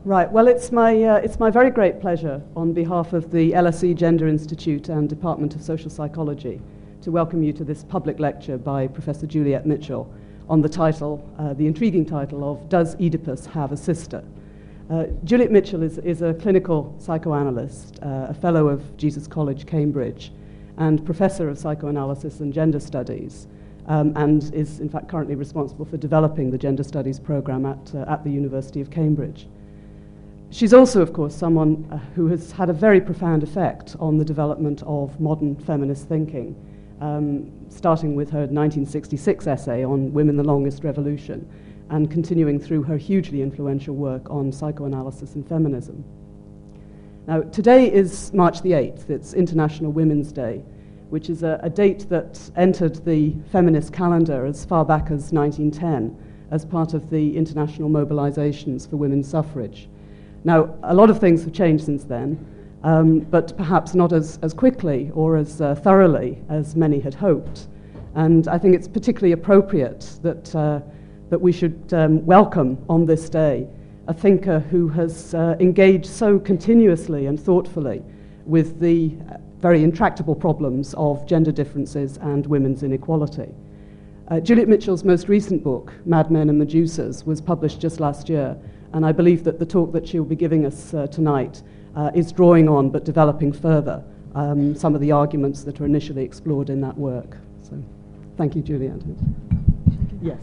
Right. Well, it's my very great pleasure on behalf of the LSE Gender Institute and Department of Social Psychology to welcome you to this public lecture by Professor Juliet Mitchell on the title, the intriguing title of Does Oedipus Have a Sister? Juliet Mitchell is a clinical psychoanalyst, a fellow of Jesus College, Cambridge, and professor of psychoanalysis and gender studies, and is in fact currently responsible for developing the gender studies program at the University of Cambridge. She's also, of course, someone who has had a very profound effect on the development of modern feminist thinking, starting with her 1966 essay on Women the Longest Revolution and continuing through her hugely influential work on psychoanalysis and feminism. Now, today is March the 8th. It's International Women's Day, which is a date that entered the feminist calendar as far back as 1910 as part of the international mobilizations for women's suffrage. Now, a lot of things have changed since then, but perhaps not as quickly or as thoroughly as many had hoped. And I think it's particularly appropriate that we should welcome on this day a thinker who has engaged so continuously and thoughtfully with the very intractable problems of gender differences and women's inequality. Juliet Mitchell's most recent book, Mad Men and Medusas, was published just last year, and I believe that the talk that she'll be giving us tonight is drawing on but developing further some of the arguments that are initially explored in that work. So, thank you, Juliet. Yes.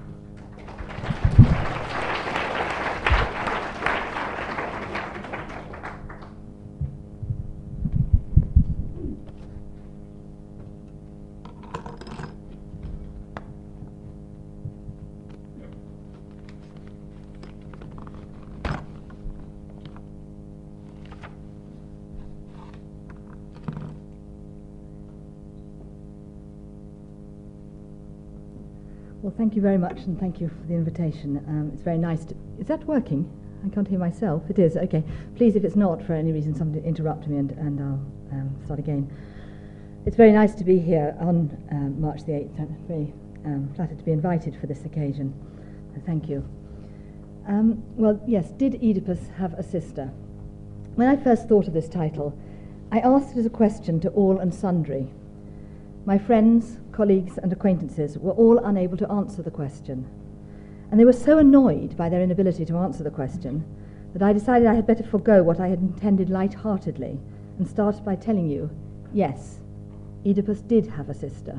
Well, thank you very much, and thank you for the invitation. It's very nice to... Is that working? I can't hear myself. It is, okay. Please, if it's not, for any reason, somebody interrupt me and I'll start again. It's very nice to be here on March the 8th. I'm very flattered to be invited for this occasion. So thank you. Well, yes, did Oedipus have a sister? When I first thought of this title, I asked it as a question to all and sundry. My friends, colleagues and acquaintances were all unable to answer the question, and they were so annoyed by their inability to answer the question that I decided I had better forego what I had intended light-heartedly and start by telling you, yes, Oedipus did have a sister.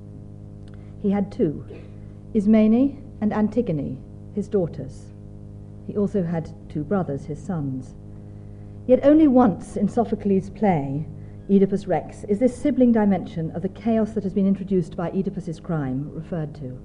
He had two, Ismene and Antigone, his daughters. He also had two brothers, his sons. Yet only once in Sophocles' play, Oedipus Rex, is this sibling dimension of the chaos that has been introduced by Oedipus's crime referred to.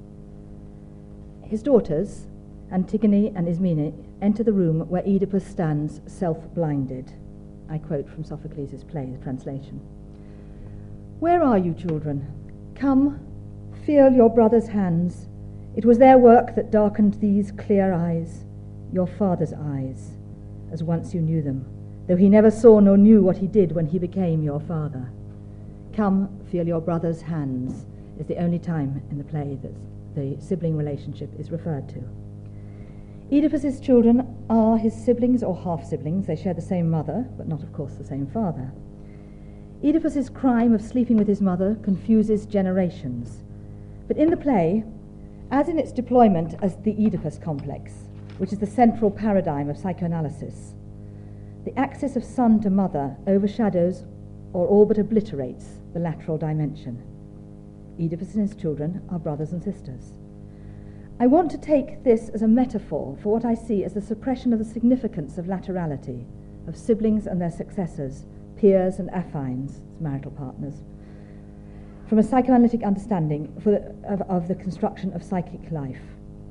His daughters, Antigone and Ismene, enter the room where Oedipus stands self-blinded. I quote from Sophocles' play, the translation. "Where are you, children? Come, feel your brother's hands. It was their work that darkened these clear eyes, your father's eyes, as once you knew them, though he never saw nor knew what he did when he became your father. Come, feel your brother's hands," is the only time in the play that the sibling relationship is referred to. Oedipus's children are his siblings or half-siblings. They share the same mother, but not, of course, the same father. Oedipus's crime of sleeping with his mother confuses generations. But in the play, as in its deployment as the Oedipus complex, which is the central paradigm of psychoanalysis, the axis of son to mother overshadows or all but obliterates the lateral dimension. Oedipus and his children are brothers and sisters. I want to take this as a metaphor for what I see as the suppression of the significance of laterality, of siblings and their successors, peers and affines, marital partners, from a psychoanalytic understanding of the construction of psychic life.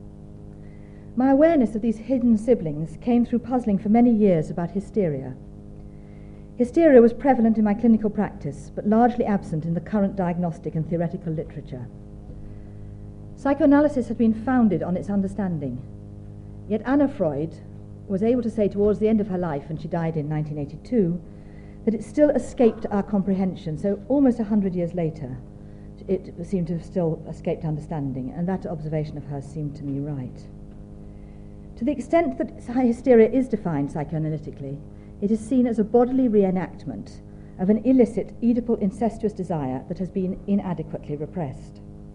My awareness of these hidden siblings came through puzzling for many years about hysteria. Hysteria was prevalent in my clinical practice, but largely absent in the current diagnostic and theoretical literature. Psychoanalysis had been founded on its understanding, yet Anna Freud was able to say towards the end of her life, and she died in 1982, that it still escaped our comprehension. So almost 100 years later, it seemed to have still escaped understanding, and that observation of hers seemed to me right. To the extent that hysteria is defined psychoanalytically, it is seen as a bodily reenactment of an illicit, Oedipal, incestuous desire that has been inadequately repressed.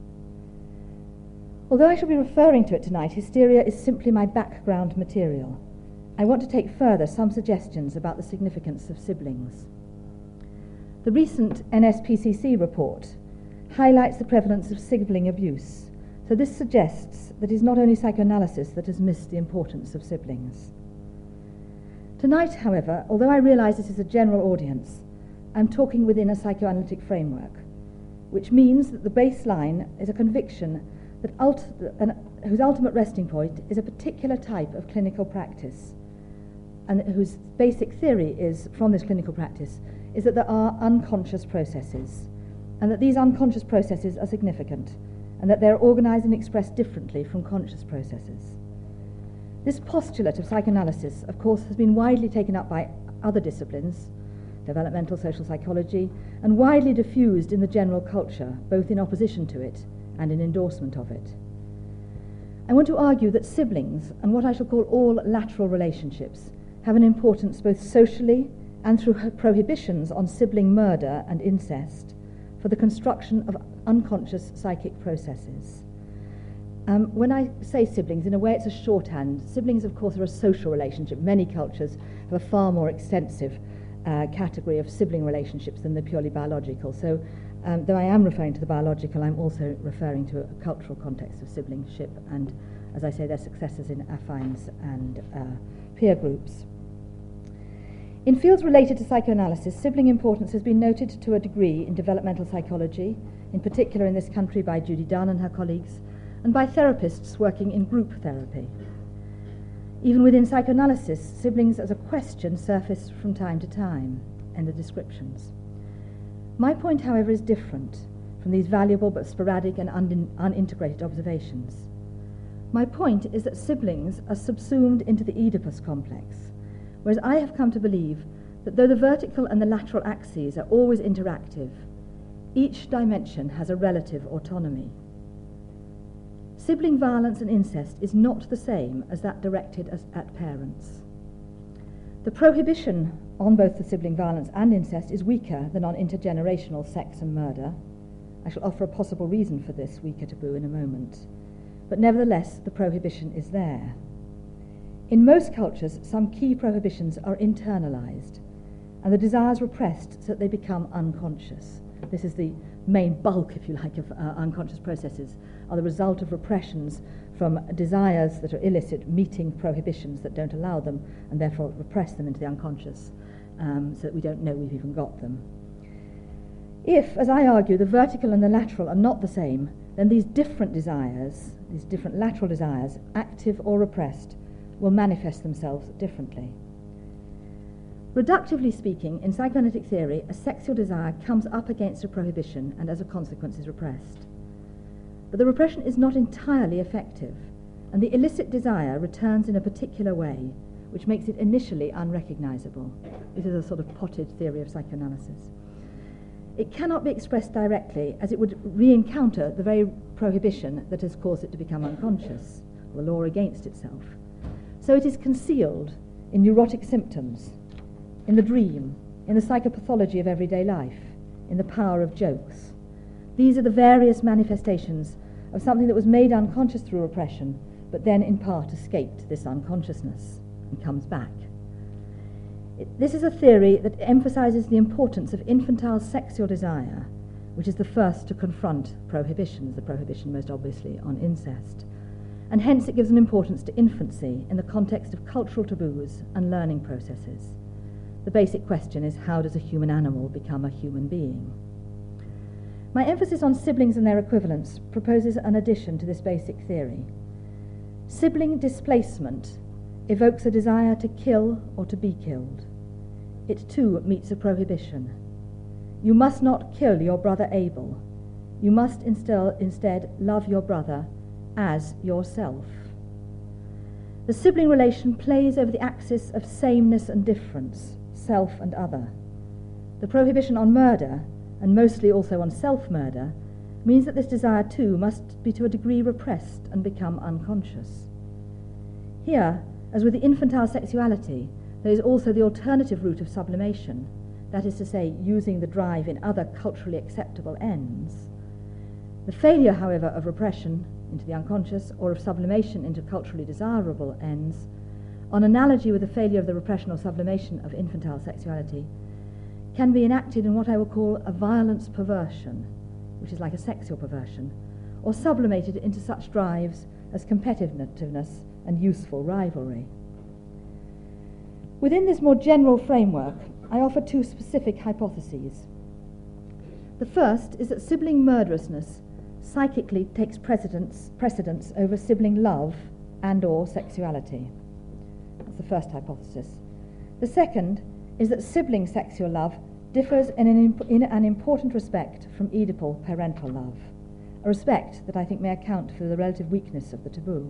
Although I shall be referring to it tonight, hysteria is simply my background material. I want to take further some suggestions about the significance of siblings. The recent NSPCC report highlights the prevalence of sibling abuse, so this suggests that it is not only psychoanalysis that has missed the importance of siblings. Tonight, however, although I realise this is a general audience, I'm talking within a psychoanalytic framework, which means that the baseline is a conviction that whose ultimate resting point is a particular type of clinical practice, and whose basic theory is, from this clinical practice, is that there are unconscious processes, and that these unconscious processes are significant, and that they're organised and expressed differently from conscious processes. This postulate of psychoanalysis, of course, has been widely taken up by other disciplines, developmental social psychology, and widely diffused in the general culture, both in opposition to it and in endorsement of it. I want to argue that siblings, and what I shall call all lateral relationships, have an importance both socially and through prohibitions on sibling murder and incest for the construction of unconscious psychic processes. When I say siblings, in a way it's a shorthand. Siblings, of course, are a social relationship. Many cultures have a far more extensive category of sibling relationships than the purely biological. So though I am referring to the biological, I'm also referring to a cultural context of siblingship and, as I say, their successors in affines and peer groups. In fields related to psychoanalysis, sibling importance has been noted to a degree in developmental psychology, in particular in this country by Judy Dunn and her colleagues, and by therapists working in group therapy. Even within psychoanalysis, siblings as a question surface from time to time in the descriptions. My point, however, is different from these valuable but sporadic and unintegrated observations. My point is that siblings are subsumed into the Oedipus complex, whereas I have come to believe that though the vertical and the lateral axes are always interactive, each dimension has a relative autonomy. Sibling violence and incest is not the same as that directed at parents. The prohibition on both the sibling violence and incest is weaker than on intergenerational sex and murder. I shall offer a possible reason for this weaker taboo in a moment. But nevertheless, the prohibition is there. In most cultures, some key prohibitions are internalized, and the desires repressed so that they become unconscious. This is the main bulk, if you like, of unconscious processes, are the result of repressions from desires that are illicit meeting prohibitions that don't allow them, and therefore repress them into the unconscious, so that we don't know we've even got them. If, as I argue, the vertical and the lateral are not the same, then these different desires, these different lateral desires, active or repressed, will manifest themselves differently. Reductively speaking, in psychoanalytic theory, a sexual desire comes up against a prohibition and as a consequence is repressed. But the repression is not entirely effective, and the illicit desire returns in a particular way, which makes it initially unrecognizable. This is a sort of potted theory of psychoanalysis. It cannot be expressed directly, as it would re-encounter the very prohibition that has caused it to become unconscious, or the law against itself. So it is concealed in neurotic symptoms, in the dream, in the psychopathology of everyday life, in the power of jokes. These are the various manifestations of something that was made unconscious through repression, but then in part escaped this unconsciousness and comes back. This is a theory that emphasizes the importance of infantile sexual desire, which is the first to confront prohibitions, the prohibition most obviously on incest. And hence it gives an importance to infancy in the context of cultural taboos and learning processes. The basic question is, how does a human animal become a human being? My emphasis on siblings and their equivalents proposes an addition to this basic theory. Sibling displacement evokes a desire to kill or to be killed. It too meets a prohibition. You must not kill your brother Abel. You must instead love your brother as yourself. The sibling relation plays over the axis of sameness and difference, self and other. The prohibition on murder, and mostly also on self-murder, means that this desire too must be to a degree repressed and become unconscious. Here, as with the infantile sexuality, there is also the alternative route of sublimation, that is to say, using the drive in other culturally acceptable ends. The failure, however, of repression into the unconscious or of sublimation into culturally desirable ends, on analogy with the failure of the repression or sublimation of infantile sexuality, can be enacted in what I will call a violence perversion, which is like a sexual perversion, or sublimated into such drives as competitiveness and useful rivalry. Within this more general framework, I offer two specific hypotheses. The first is that sibling murderousness psychically takes precedence over sibling love and or sexuality. That's the first hypothesis. The second is that sibling sexual love differs in an important respect from Oedipal parental love, a respect that I think may account for the relative weakness of the taboo.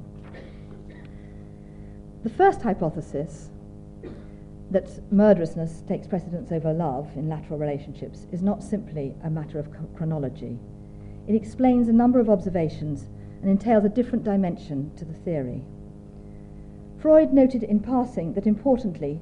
The first hypothesis, that murderousness takes precedence over love in lateral relationships, is not simply a matter of chronology. It explains a number of observations and entails a different dimension to the theory. Freud noted in passing that importantly,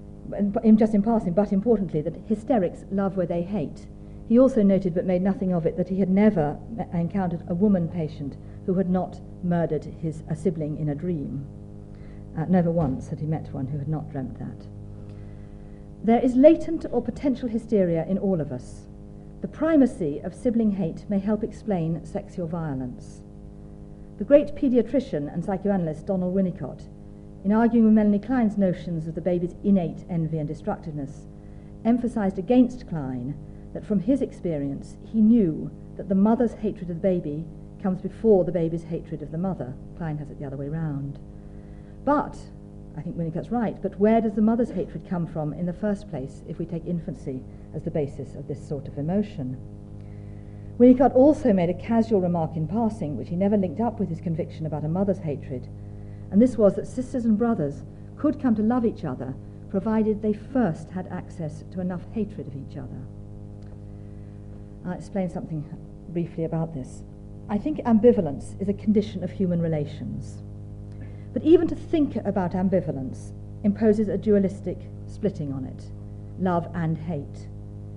that hysterics love where they hate. He also noted, but made nothing of it, that he had never encountered a woman patient who had not murdered a sibling in a dream. Never once had he met one who had not dreamt that. There is latent or potential hysteria in all of us. The primacy of sibling hate may help explain sexual violence. The great paediatrician and psychoanalyst Donald Winnicott, in arguing with Melanie Klein's notions of the baby's innate envy and destructiveness, emphasized against Klein that from his experience he knew that the mother's hatred of the baby comes before the baby's hatred of the mother. Klein has it the other way round. But, I think Winnicott's right, but where does the mother's hatred come from in the first place if we take infancy as the basis of this sort of emotion? Winnicott also made a casual remark in passing, which he never linked up with his conviction about a mother's hatred, and this was that sisters and brothers could come to love each other provided they first had access to enough hatred of each other. I'll explain something briefly about this. I think ambivalence is a condition of human relations. But even to think about ambivalence imposes a dualistic splitting on it, love and hate.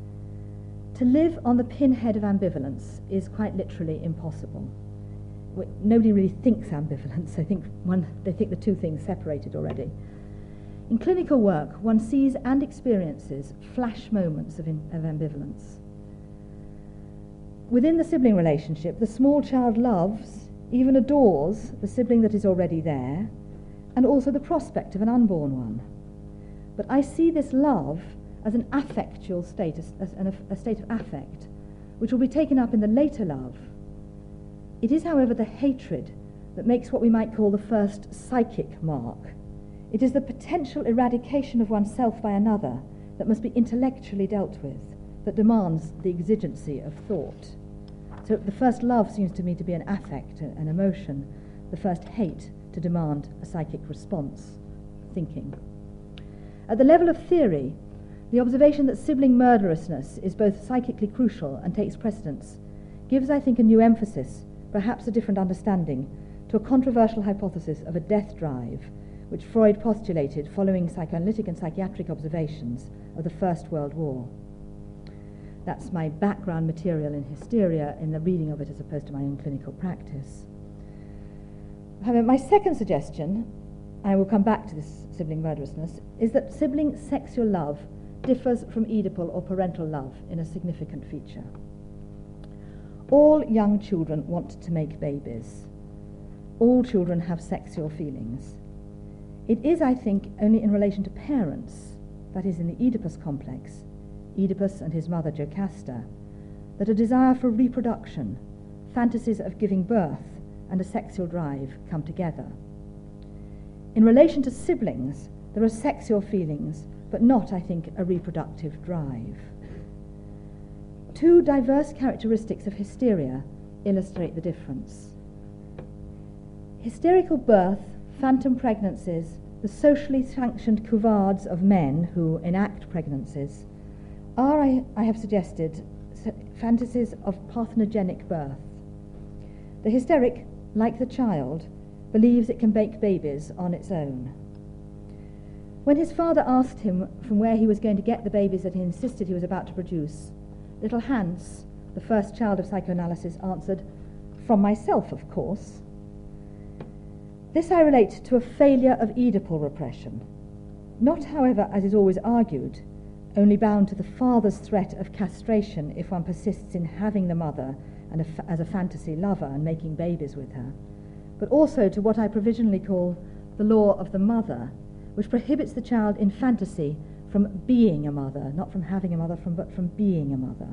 To live on the pinhead of ambivalence is quite literally impossible. Nobody really thinks ambivalence. They think the two things separated already. In clinical work, one sees and experiences flash moments of ambivalence. Within the sibling relationship, the small child loves, even adores, the sibling that is already there, and also the prospect of an unborn one. But I see this love as an affectual state, a state of affect, which will be taken up in the later love. It is, however, the hatred that makes what we might call the first psychic mark. It is the potential eradication of oneself by another that must be intellectually dealt with, that demands the exigency of thought. So the first love seems to me to be an affect, an emotion, the first hate to demand a psychic response, thinking. At the level of theory, the observation that sibling murderousness is both psychically crucial and takes precedence gives, I think, a new emphasis, perhaps a different understanding, to a controversial hypothesis of a death drive, which Freud postulated following psychoanalytic and psychiatric observations of the First World War. That's my background material in hysteria, in the reading of it as opposed to my own clinical practice. However, my second suggestion, I will come back to this sibling murderousness, is that sibling sexual love differs from Oedipal or parental love in a significant feature. All young children want to make babies. All children have sexual feelings. It is, I think, only in relation to parents, that is in the Oedipus complex, Oedipus and his mother Jocasta, that a desire for reproduction, fantasies of giving birth, and a sexual drive come together. In relation to siblings, there are sexual feelings, but not, I think, a reproductive drive. Two diverse characteristics of hysteria illustrate the difference. Hysterical birth, phantom pregnancies, the socially sanctioned couvards of men who enact pregnancies are, I have suggested, fantasies of parthenogenic birth. The hysteric, like the child, believes it can make babies on its own. When his father asked him from where he was going to get the babies that he insisted he was about to produce, little Hans, the first child of psychoanalysis, answered, "From myself, of course." This I relate to a failure of Oedipal repression, not, however, as is always argued, only bound to the father's threat of castration if one persists in having the mother and as a fantasy lover and making babies with her, but also to what I provisionally call the law of the mother, which prohibits the child in fantasy from being a mother, not from having a mother, but from being a mother.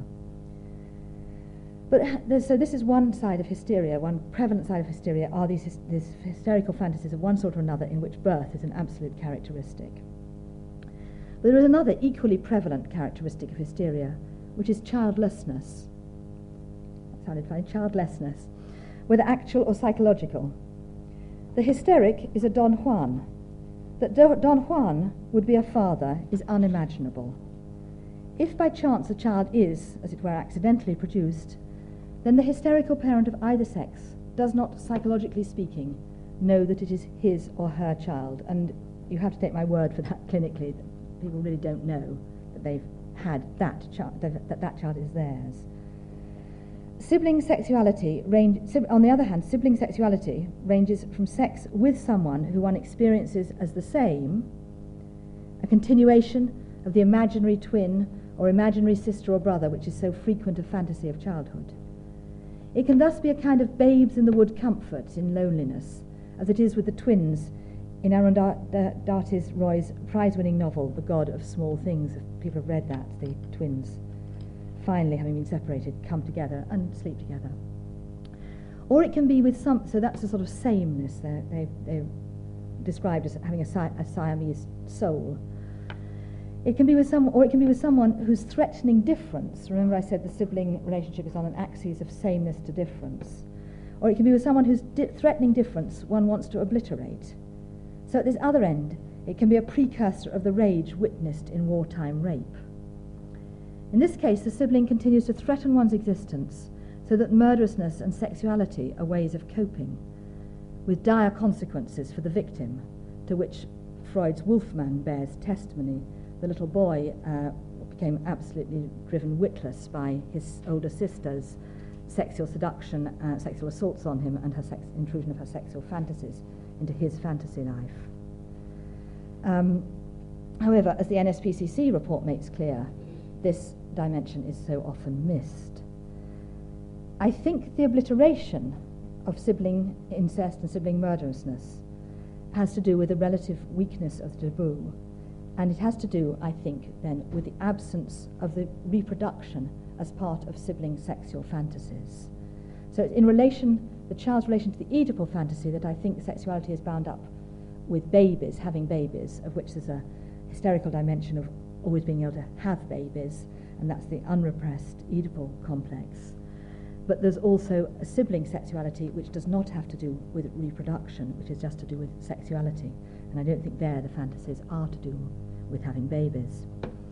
So this is one side of hysteria, one prevalent side of hysteria are these hysterical fantasies of one sort or another in which birth is an absolute characteristic. But there is another equally prevalent characteristic of hysteria, which is childlessness. That sounded funny, childlessness, whether actual or psychological. The hysteric is a Don Juan. That Don Juan would be a father is unimaginable. If by chance a child is, as it were, accidentally produced, then the hysterical parent of either sex does not, psychologically speaking, know that it is his or her child. And you have to take my word for that clinically. People really don't know that they've had that child, that child is theirs. Sibling sexuality on the other hand, sibling sexuality ranges from sex with someone who one experiences as the same, a continuation of the imaginary twin or imaginary sister or brother, which is so frequent a fantasy of childhood. It can thus be a kind of babes in the wood comfort in loneliness, as it is with the twins in Arundhati Roy's prize-winning novel, The God of Small Things. If people have read that, the twins, finally having been separated, come together and sleep together. Or it can be with so that's a sort of sameness. They're described as having a Siamese soul. It can be with someone whose threatening difference, remember I said the sibling relationship is on an axis of sameness to difference, or it can be with someone whose threatening difference one wants to obliterate. So at this other end, it can be a precursor of the rage witnessed in wartime rape. In this case, the sibling continues to threaten one's existence so that murderousness and sexuality are ways of coping, with dire consequences for the victim, to which Freud's Wolfman bears testimony. The little boy became absolutely driven witless by his older sister's sexual seduction, sexual assaults on him, and her intrusion of her sexual fantasies into his fantasy life. However, as the NSPCC report makes clear, this dimension is so often missed. I think the obliteration of sibling incest and sibling murderousness has to do with the relative weakness of the taboo. And it has to do, I think, then, with the absence of the reproduction as part of sibling sexual fantasies. So it's in relation, the child's relation to the Oedipal fantasy, that I think sexuality is bound up with babies, having babies, of which there's a hysterical dimension of always being able to have babies, and that's the unrepressed Oedipal complex. But there's also a sibling sexuality which does not have to do with reproduction, which is just to do with sexuality. And I don't think there the fantasies are to do with having babies.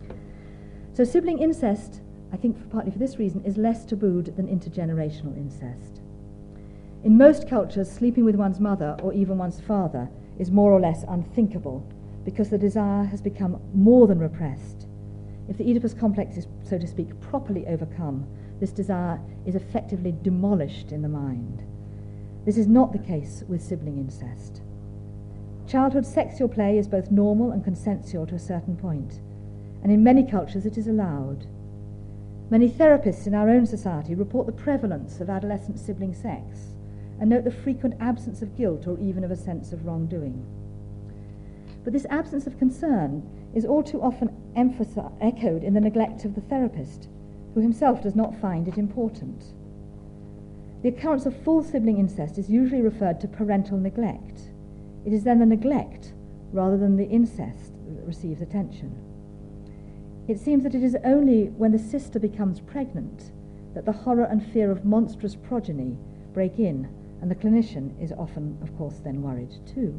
So sibling incest, I think partly for this reason, is less tabooed than intergenerational incest. In most cultures, sleeping with one's mother or even one's father is more or less unthinkable because the desire has become more than repressed. If the Oedipus complex is, so to speak, properly overcome, this desire is effectively demolished in the mind. This is not the case with sibling incest. Childhood sexual play is both normal and consensual to a certain point, and in many cultures it is allowed. Many therapists in our own society report the prevalence of adolescent sibling sex and note the frequent absence of guilt or even of a sense of wrongdoing. But this absence of concern is all too often echoed in the neglect of the therapist, who himself does not find it important. The occurrence of full sibling incest is usually referred to parental neglect. It is then the neglect, rather than the incest, that receives attention. It seems that it is only when the sister becomes pregnant that the horror and fear of monstrous progeny break in, and the clinician is often, of course, then worried too.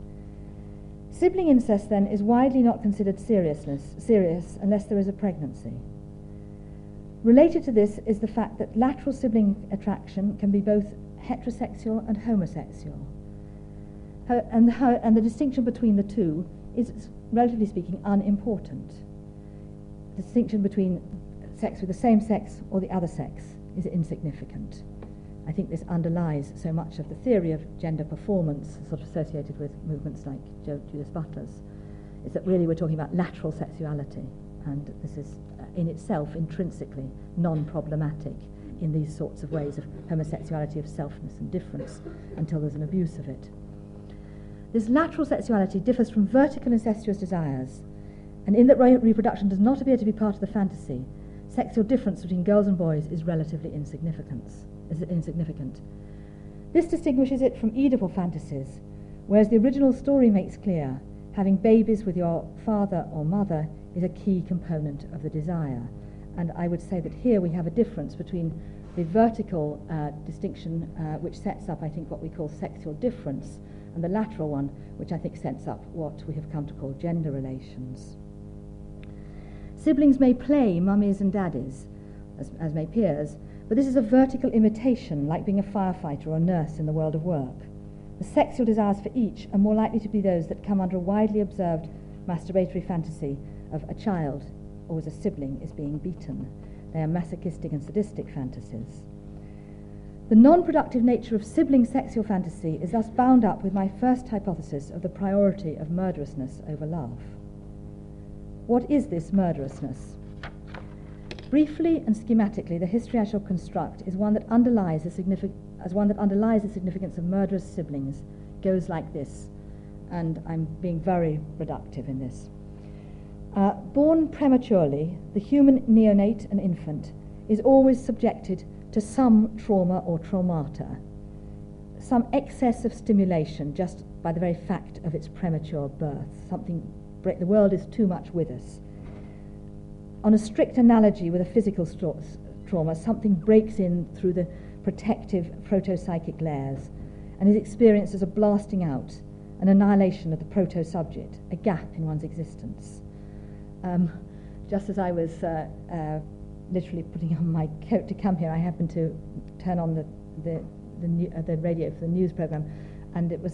Sibling incest, then, is widely not considered serious unless there is a pregnancy. Related to this is the fact that lateral sibling attraction can be both heterosexual and homosexual. and the distinction between the two is, relatively speaking, unimportant. The distinction between sex with the same sex or the other sex is insignificant. I think this underlies so much of the theory of gender performance sort of associated with movements like Judith Butler's, is that really we're talking about lateral sexuality, and this is in itself intrinsically non-problematic in these sorts of ways of homosexuality, of selfness and difference, until there's an abuse of it. This lateral sexuality differs from vertical incestuous desires, and in that reproduction does not appear to be part of the fantasy, sexual difference between girls and boys is relatively insignificant. This distinguishes it from Oedipal fantasies, whereas the original story makes clear having babies with your father or mother is a key component of the desire. And I would say that here we have a difference between the vertical distinction, which sets up, I think, what we call sexual difference, and the lateral one, which I think sets up what we have come to call gender relations. Siblings may play mummies and daddies, as may peers, but this is a vertical imitation, like being a firefighter or a nurse in the world of work. The sexual desires for each are more likely to be those that come under a widely observed masturbatory fantasy of a child, or as a sibling, is being beaten. They are masochistic and sadistic fantasies. The non-productive nature of sibling sexual fantasy is thus bound up with my first hypothesis of the priority of murderousness over love. What is this murderousness? Briefly and schematically, the history I shall construct is one that underlies the significance of murderous siblings. Goes like this, and I'm being very reductive in this. Born prematurely, the human neonate and infant is always subjected to some trauma or traumata, some excess of stimulation just by the very fact of its premature birth. The world is too much with us. On a strict analogy with a physical trauma, something breaks in through the protective proto-psychic layers and is experienced as a blasting out, an annihilation of the proto-subject, a gap in one's existence. Just as I was literally putting on my coat to come here, I happened to turn on the radio for the news program, and it was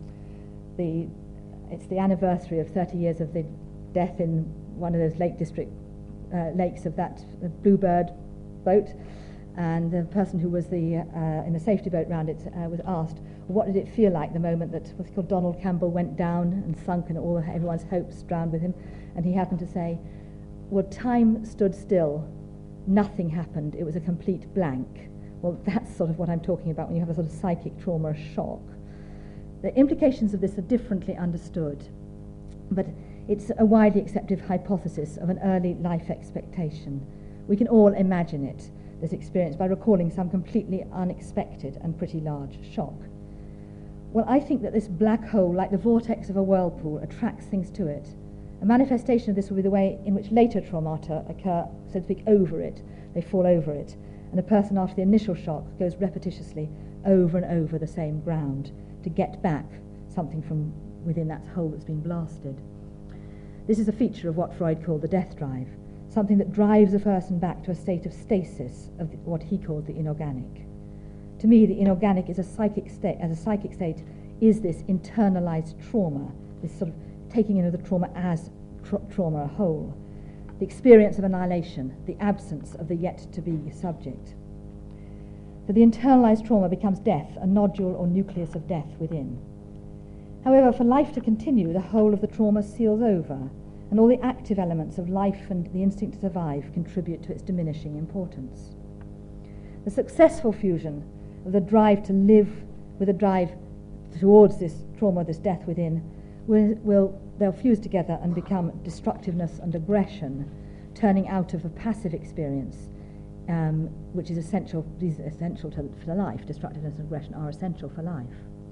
it's the anniversary of 30 years of the death in one of those Lake District lakes of that Bluebird boat, and the person who was in the safety boat round it was asked, what did it feel like the moment that what's called Donald Campbell went down and sunk and everyone's hopes drowned with him? And he happened to say, well, time stood still, nothing happened, it was a complete blank. Well, that's sort of what I'm talking about when you have a sort of psychic trauma or shock. The implications of this are differently understood, but it's a widely accepted hypothesis of an early life expectation. We can all imagine it, this experience, by recalling some completely unexpected and pretty large shock. Well, I think that this black hole, like the vortex of a whirlpool, attracts things to it. A manifestation of this will be the way in which later traumata occur, so to speak, over it. They fall over it, and a person after the initial shock goes repetitiously over and over the same ground to get back something from within that hole that's been blasted. This is a feature of what Freud called the death drive, something that drives a person back to a state of stasis of what he called the inorganic. To me, the inorganic is a psychic state. As a psychic state, is this internalized trauma, this sort of taking in of the trauma as trauma, a whole, the experience of annihilation, the absence of the yet-to-be subject. For the internalized trauma becomes death, a nodule or nucleus of death within. However, for life to continue, the whole of the trauma seals over, and all the active elements of life and the instinct to survive contribute to its diminishing importance. The successful fusion of the drive to live with a drive towards this trauma, this death within, they'll fuse together and become destructiveness and aggression, turning out of a passive experience, which is essential for life. Destructiveness and aggression are essential for life.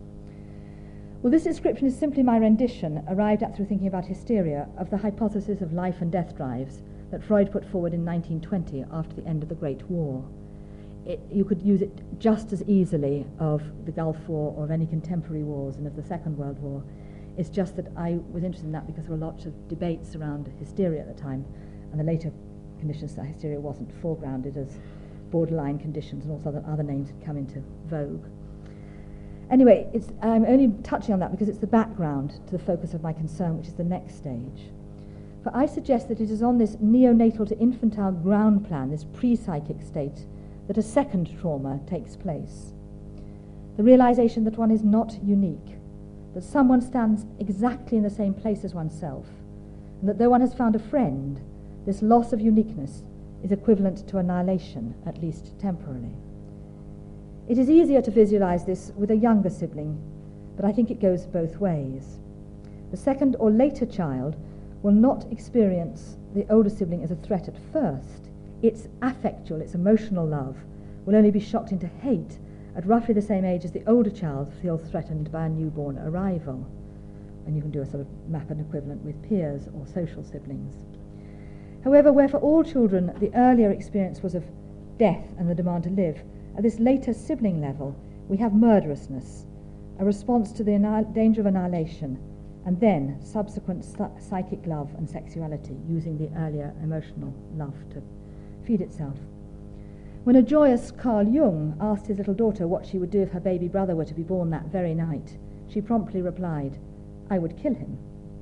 Well, this description is simply my rendition, arrived at through thinking about hysteria, of the hypothesis of life and death drives that Freud put forward in 1920 after the end of the Great War. You could use it just as easily of the Gulf War or of any contemporary wars and of the Second World War. It's just that I was interested in that because there were lots of debates around hysteria at the time, and the later conditions that hysteria wasn't foregrounded as borderline conditions, and also other names had come into vogue. Anyway, I'm only touching on that because it's the background to the focus of my concern, which is the next stage. For I suggest that it is on this neonatal to infantile ground plan, this pre-psychic state, that a second trauma takes place. The realization that one is not unique, that someone stands exactly in the same place as oneself, and that though one has found a friend, this loss of uniqueness is equivalent to annihilation, at least temporarily. It is easier to visualize this with a younger sibling, but I think it goes both ways. The second or later child will not experience the older sibling as a threat at first. Its affectual, its emotional love will only be shocked into hate at roughly the same age as the older child feels threatened by a newborn arrival. And you can do a sort of map and equivalent with peers or social siblings. However, where for all children the earlier experience was of death and the demand to live, at this later sibling level we have murderousness, a response to the danger of annihilation, and then subsequent psychic love and sexuality, using the earlier emotional love to feed itself. When a joyous Carl Jung asked his little daughter what she would do if her baby brother were to be born that very night, she promptly replied, "I would kill him."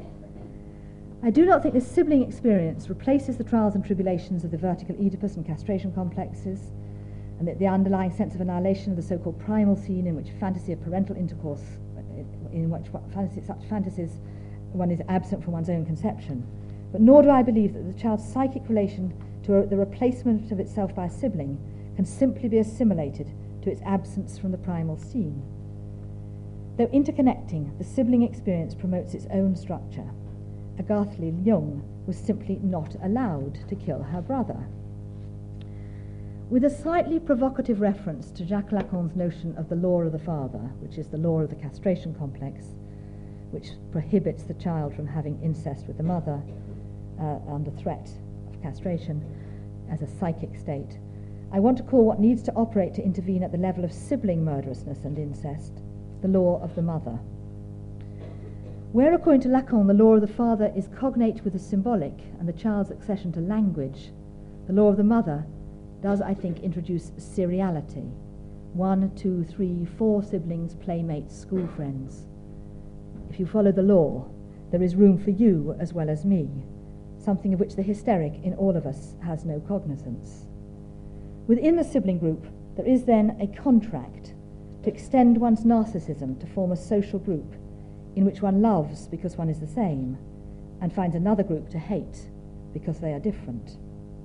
I do not think this sibling experience replaces the trials and tribulations of the vertical Oedipus and castration complexes, and that the underlying sense of annihilation of the so-called primal scene in which fantasy of parental intercourse, in which such fantasies one is absent from one's own conception. But nor do I believe that the child's psychic relation to the replacement of itself by a sibling can simply be assimilated to its absence from the primal scene. Though interconnecting, the sibling experience promotes its own structure. Agathe Lee-Jung was simply not allowed to kill her brother. With a slightly provocative reference to Jacques Lacan's notion of the law of the father, which is the law of the castration complex, which prohibits the child from having incest with the mother under threat of castration as a psychic state, I want to call what needs to operate to intervene at the level of sibling murderousness and incest the law of the mother. Where, according to Lacan, the law of the father is cognate with the symbolic and the child's accession to language, the law of the mother does, I think, introduce seriality. 1, 2, 3, 4 siblings, playmates, school friends. If you follow the law, there is room for you as well as me, something of which the hysteric in all of us has no cognizance. Within the sibling group, there is then a contract to extend one's narcissism to form a social group in which one loves because one is the same, and finds another group to hate because they are different.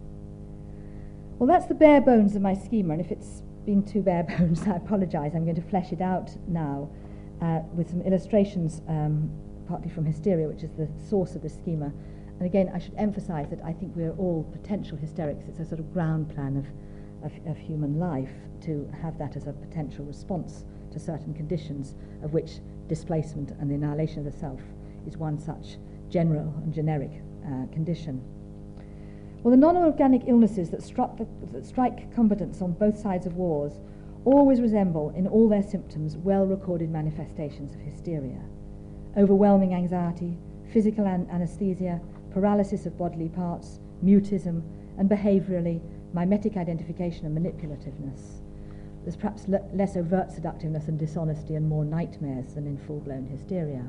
Well, that's the bare bones of my schema, and if it's been too bare bones, I apologize. I'm going to flesh it out now with some illustrations, partly from Hysteria, which is the source of the schema. And again, I should emphasize that I think we're all potential hysterics. It's a sort of ground plan of human life to have that as a potential response to certain conditions, of which displacement and the annihilation of the self is one such general and generic condition. Well, the non-organic illnesses that strike combatants on both sides of wars always resemble, in all their symptoms, well-recorded manifestations of hysteria. Overwhelming anxiety, physical anesthesia, paralysis of bodily parts, mutism, and behaviorally, mimetic identification and manipulativeness. There's perhaps less overt seductiveness and dishonesty and more nightmares than in full-blown hysteria.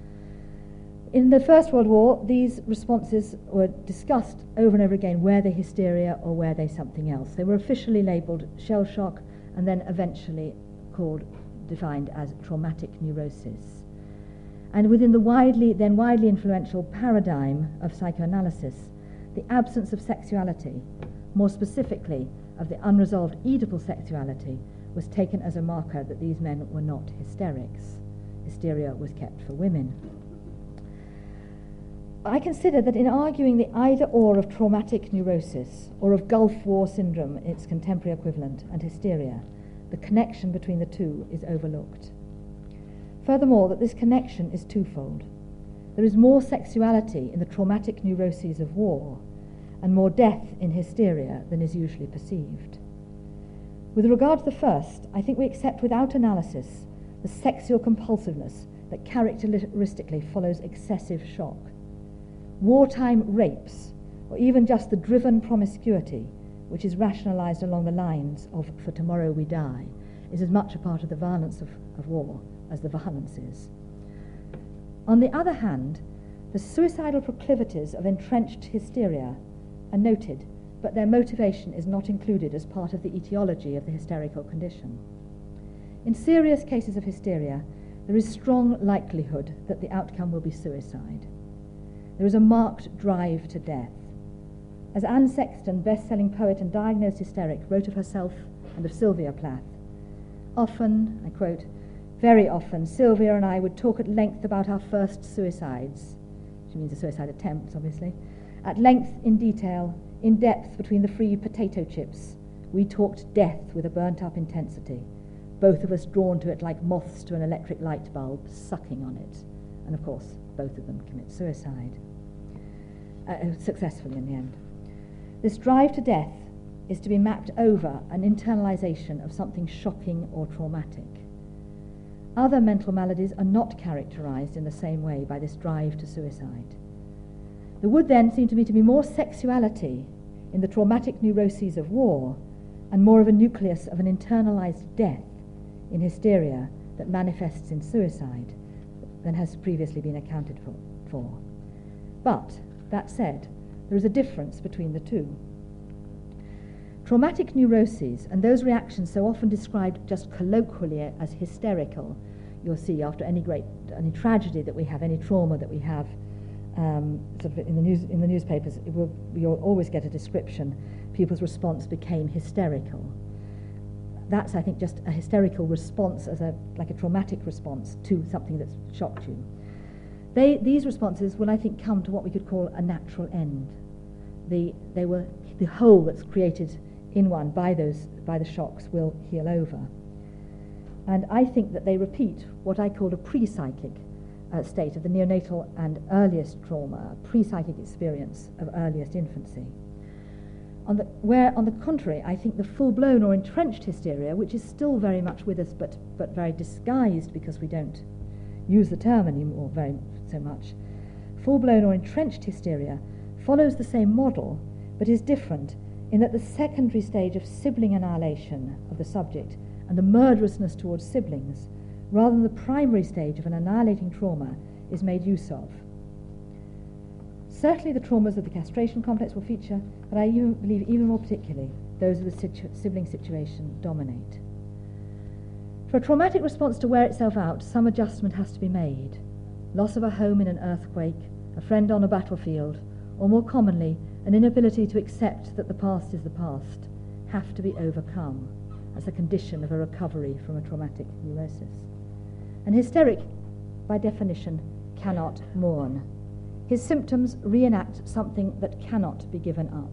In the First World War, these responses were discussed over and over again. Were they hysteria or were they something else? They were officially labelled shell shock and then eventually defined as traumatic neurosis. And within the widely influential paradigm of psychoanalysis, the absence of sexuality, more specifically of the unresolved Oedipal sexuality, was taken as a marker that these men were not hysterics. Hysteria was kept for women. I consider that in arguing the either-or of traumatic neurosis or of Gulf War syndrome, its contemporary equivalent, and hysteria, the connection between the two is overlooked. Furthermore, that this connection is twofold. There is more sexuality in the traumatic neuroses of war and more death in hysteria than is usually perceived. With regard to the first, I think we accept without analysis the sexual compulsiveness that characteristically follows excessive shock. Wartime rapes, or even just the driven promiscuity, which is rationalized along the lines of "for tomorrow we die," is as much a part of the violence of war as the violence is. On the other hand, the suicidal proclivities of entrenched hysteria are noted, but their motivation is not included as part of the etiology of the hysterical condition. In serious cases of hysteria, there is strong likelihood that the outcome will be suicide. There is a marked drive to death. As Anne Sexton, best-selling poet and diagnosed hysteric, wrote of herself and of Sylvia Plath, often, I quote, "Very often, Sylvia and I would talk at length about our first suicides." She means the suicide attempts, obviously. "At length, in detail, in depth between the free potato chips. We talked death with a burnt-up intensity, both of us drawn to it like moths to an electric light bulb, sucking on it." And of course, both of them commit suicide, successfully in the end. This drive to death is to be mapped over an internalization of something shocking or traumatic. Other mental maladies are not characterized in the same way by this drive to suicide. There would then seem to me to be more sexuality in the traumatic neuroses of war and more of a nucleus of an internalized death in hysteria that manifests in suicide than has previously been accounted for. But, that said, there is a difference between the two. Traumatic neuroses and those reactions so often described just colloquially as hysterical, you'll see after any tragedy that we have, any trauma that we have, sort of in the newspapers, you'll always get a description. People's response became hysterical. That's, I think, just a hysterical response, like a traumatic response to something that's shocked you. These responses will, I think, come to what we could call a natural end. The hole that's created in one by the shocks will heal over. And I think that they repeat what I call a pre-psychic state of the neonatal and earliest trauma, pre-psychic experience of earliest infancy. On the contrary, I think the full-blown or entrenched hysteria, which is still very much with us but very disguised because we don't use the term anymore so much, full-blown or entrenched hysteria follows the same model but is different in that the secondary stage of sibling annihilation of the subject and the murderousness towards siblings, rather than the primary stage of an annihilating trauma, is made use of. Certainly the traumas of the castration complex will feature, but I believe even more particularly those of the sibling situation dominate. For a traumatic response to wear itself out, some adjustment has to be made. Loss of a home in an earthquake, a friend on a battlefield, or more commonly, an inability to accept that the past is the past, have to be overcome as a condition of a recovery from a traumatic neurosis. An hysteric, by definition, cannot mourn. His symptoms reenact something that cannot be given up.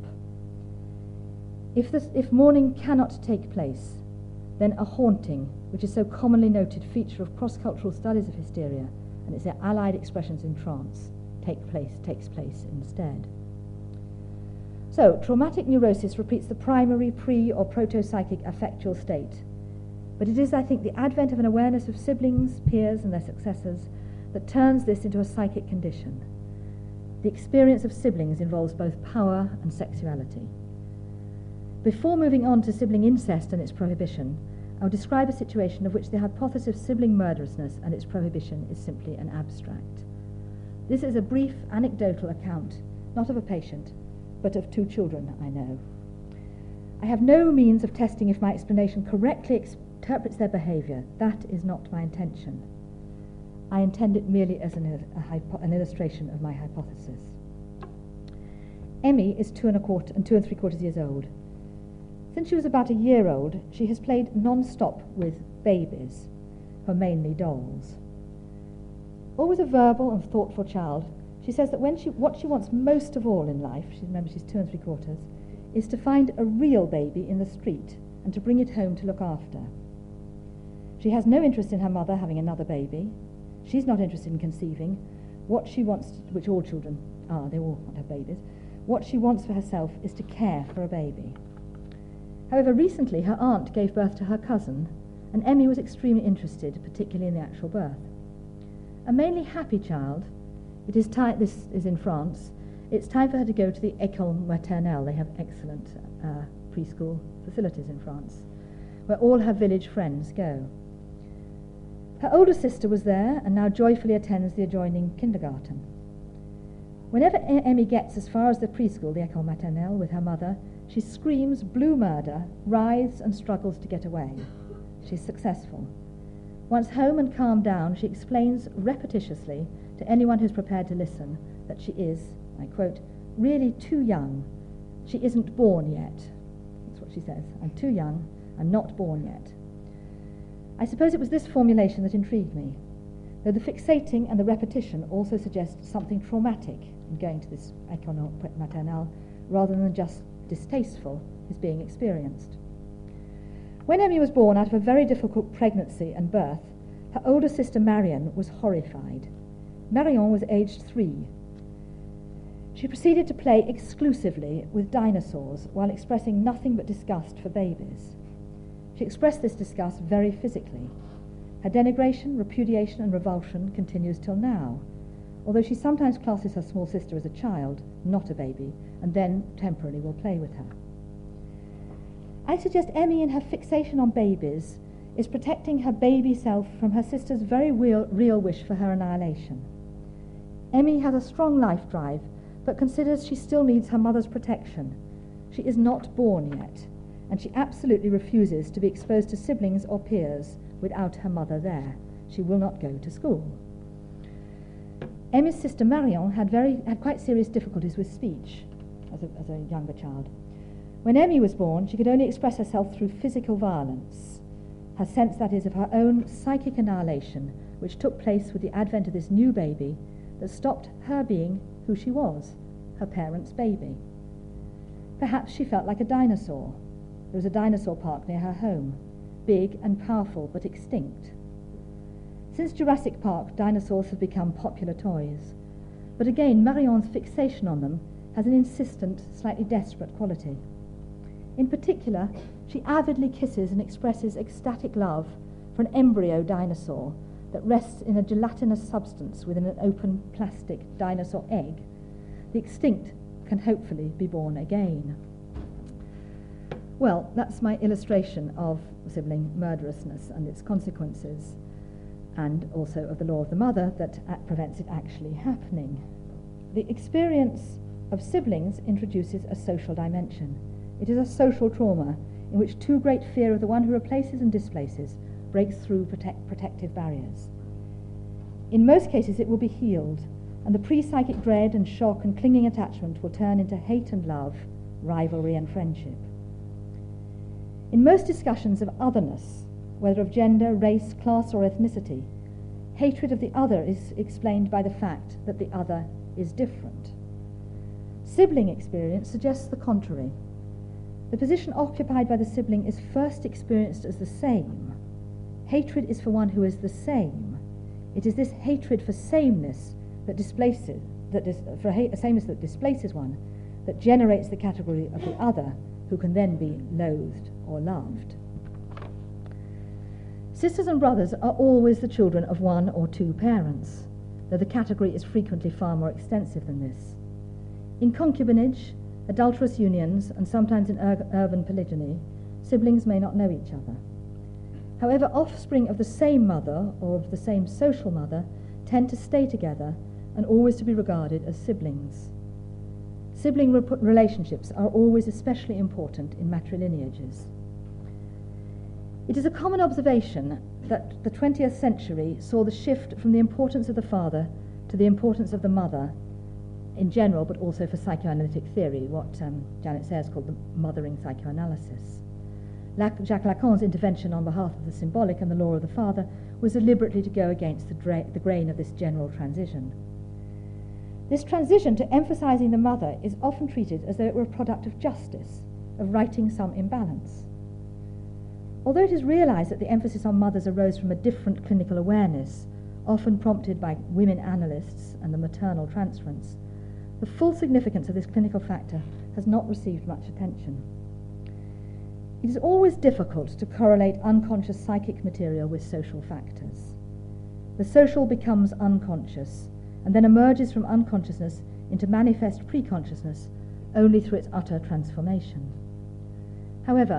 If mourning cannot take place, then a haunting, which is so commonly noted feature of cross-cultural studies of hysteria and its allied expressions in trance, takes place instead. So, traumatic neurosis repeats the primary pre- or proto-psychic affectual state, but it is, I think, the advent of an awareness of siblings, peers, and their successors that turns this into a psychic condition. The experience of siblings involves both power and sexuality. Before moving on to sibling incest and its prohibition, I'll describe a situation of which the hypothesis of sibling murderousness and its prohibition is simply an abstract. This is a brief anecdotal account, not of a patient, but of two children I know. I have no means of testing if my explanation correctly interprets their behaviour. That is not my intention. I intend it merely as an illustration of my hypothesis. Emmy is 2 3/4 years old. Since she was about a year old, she has played non-stop with babies, who are mainly dolls. Always a verbal and thoughtful child, she says that what she wants most of all in life, remember she's 2 3/4, is to find a real baby in the street and to bring it home to look after. She has no interest in her mother having another baby. She's not interested in conceiving. What she wants, which all children are, they all want to have babies, what she wants for herself is to care for a baby. However, recently her aunt gave birth to her cousin, and Emmy was extremely interested, particularly in the actual birth. A mainly happy child, this is in France, it's time for her to go to the École Maternelle. They have excellent preschool facilities in France, where all her village friends go. Her older sister was there and now joyfully attends the adjoining kindergarten. Whenever Emmy gets as far as the preschool, the École Maternelle, with her mother, she screams blue murder, writhes and struggles to get away. She's successful. Once home and calmed down, she explains repetitiously to anyone who's prepared to listen that she is, I quote, really too young. She isn't born yet. That's what she says. I'm too young. I'm not born yet. I suppose it was this formulation that intrigued me, though the fixating and the repetition also suggest something traumatic in going to this École Maternelle rather than just distasteful is being experienced. When Emmy was born out of a very difficult pregnancy and birth, her older sister Marion was horrified. Marion was aged 3. She proceeded to play exclusively with dinosaurs while expressing nothing but disgust for babies. She expressed this disgust very physically. Her denigration, repudiation and revulsion continues till now, although she sometimes classes her small sister as a child, not a baby, and then temporarily will play with her. I suggest Emmy in her fixation on babies is protecting her baby self from her sister's very real wish for her annihilation. Emmy has a strong life drive, but considers she still needs her mother's protection. She is not born yet, and she absolutely refuses to be exposed to siblings or peers without her mother there. She will not go to school. Emmy's sister Marion had quite serious difficulties with speech as a younger child. When Emmy was born, she could only express herself through physical violence, her sense, that is, of her own psychic annihilation, which took place with the advent of this new baby that stopped her being who she was, her parents' baby. Perhaps she felt like a dinosaur. There was a dinosaur park near her home, big and powerful but extinct. Since Jurassic Park, dinosaurs have become popular toys. But again, Marion's fixation on them has an insistent, slightly desperate quality. In particular, she avidly kisses and expresses ecstatic love for an embryo dinosaur that rests in a gelatinous substance within an open plastic dinosaur egg. The extinct can hopefully be born again. Well, that's my illustration of sibling murderousness and its consequences, and also of the law of the mother that prevents it actually happening. The experience of siblings introduces a social dimension. It is a social trauma in which too great fear of the one who replaces and displaces breaks through protective barriers. In most cases it will be healed, and the pre-psychic dread and shock and clinging attachment will turn into hate and love, rivalry and friendship. In most discussions of otherness, whether of gender, race, class or ethnicity, hatred of the other is explained by the fact that the other is different. Sibling experience suggests the contrary. The position occupied by the sibling is first experienced as the same. Hatred is for one who is the same. It is this hatred for sameness that displaces, sameness that displaces one, that generates the category of the other, who can then be loathed or loved. Sisters and brothers are always the children of one or two parents, though the category is frequently far more extensive than this. In concubinage, adulterous unions, and sometimes in urban polygyny, siblings may not know each other. However, offspring of the same mother or of the same social mother tend to stay together and always to be regarded as siblings. Sibling relationships are always especially important in matrilineages. It is a common observation that the 20th century saw the shift from the importance of the father to the importance of the mother in general, but also for psychoanalytic theory, what Janet Sayers called the mothering psychoanalysis. Jacques Lacan's intervention on behalf of the symbolic and the law of the father was deliberately to go against the grain of this general transition. This transition to emphasizing the mother is often treated as though it were a product of justice, of righting some imbalance. Although it is realized that the emphasis on mothers arose from a different clinical awareness, often prompted by women analysts and the maternal transference, the full significance of this clinical factor has not received much attention. It is always difficult to correlate unconscious psychic material with social factors. The social becomes unconscious and then emerges from unconsciousness into manifest preconsciousness only through its utter transformation. However,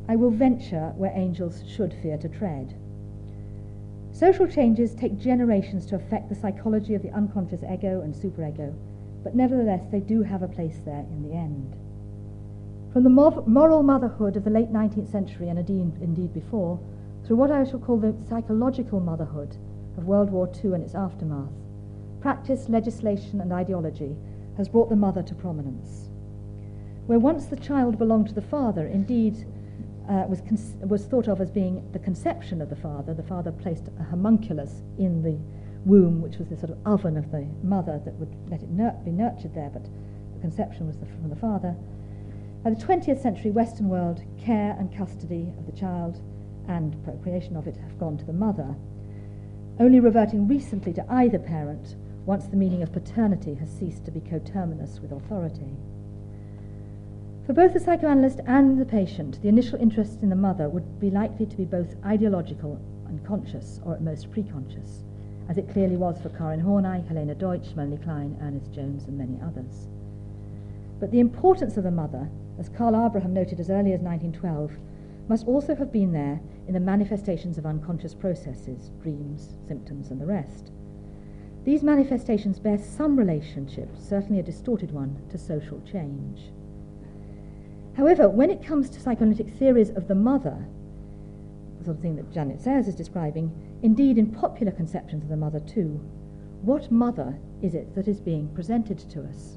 I will venture where angels should fear to tread. Social changes take generations to affect the psychology of the unconscious ego and superego, but nevertheless they do have a place there in the end. From the moral motherhood of the late 19th century, and indeed before, through what I shall call the psychological motherhood of World War II and its aftermath, practice, legislation and ideology has brought the mother to prominence. Where once the child belonged to the father, indeed was thought of as being the conception of the father placed a homunculus in the womb, which was the sort of oven of the mother that would let it be nurtured there, but the conception was from the father. By the 20th century Western world, care and custody of the child and procreation of it have gone to the mother, only reverting recently to either parent once the meaning of paternity has ceased to be coterminous with authority. For both the psychoanalyst and the patient, the initial interest in the mother would be likely to be both ideological and conscious, or at most preconscious, as it clearly was for Karin Horney, Helena Deutsch, Melanie Klein, Ernest Jones, and many others. But the importance of the mother, as Karl Abraham noted as early as 1912, must also have been there in the manifestations of unconscious processes, dreams, symptoms, and the rest. These manifestations bear some relationship, certainly a distorted one, to social change. However, when it comes to psychoanalytic theories of the mother, the sort of thing that Janet Sayers is describing, indeed in popular conceptions of the mother too, what mother is it that is being presented to us?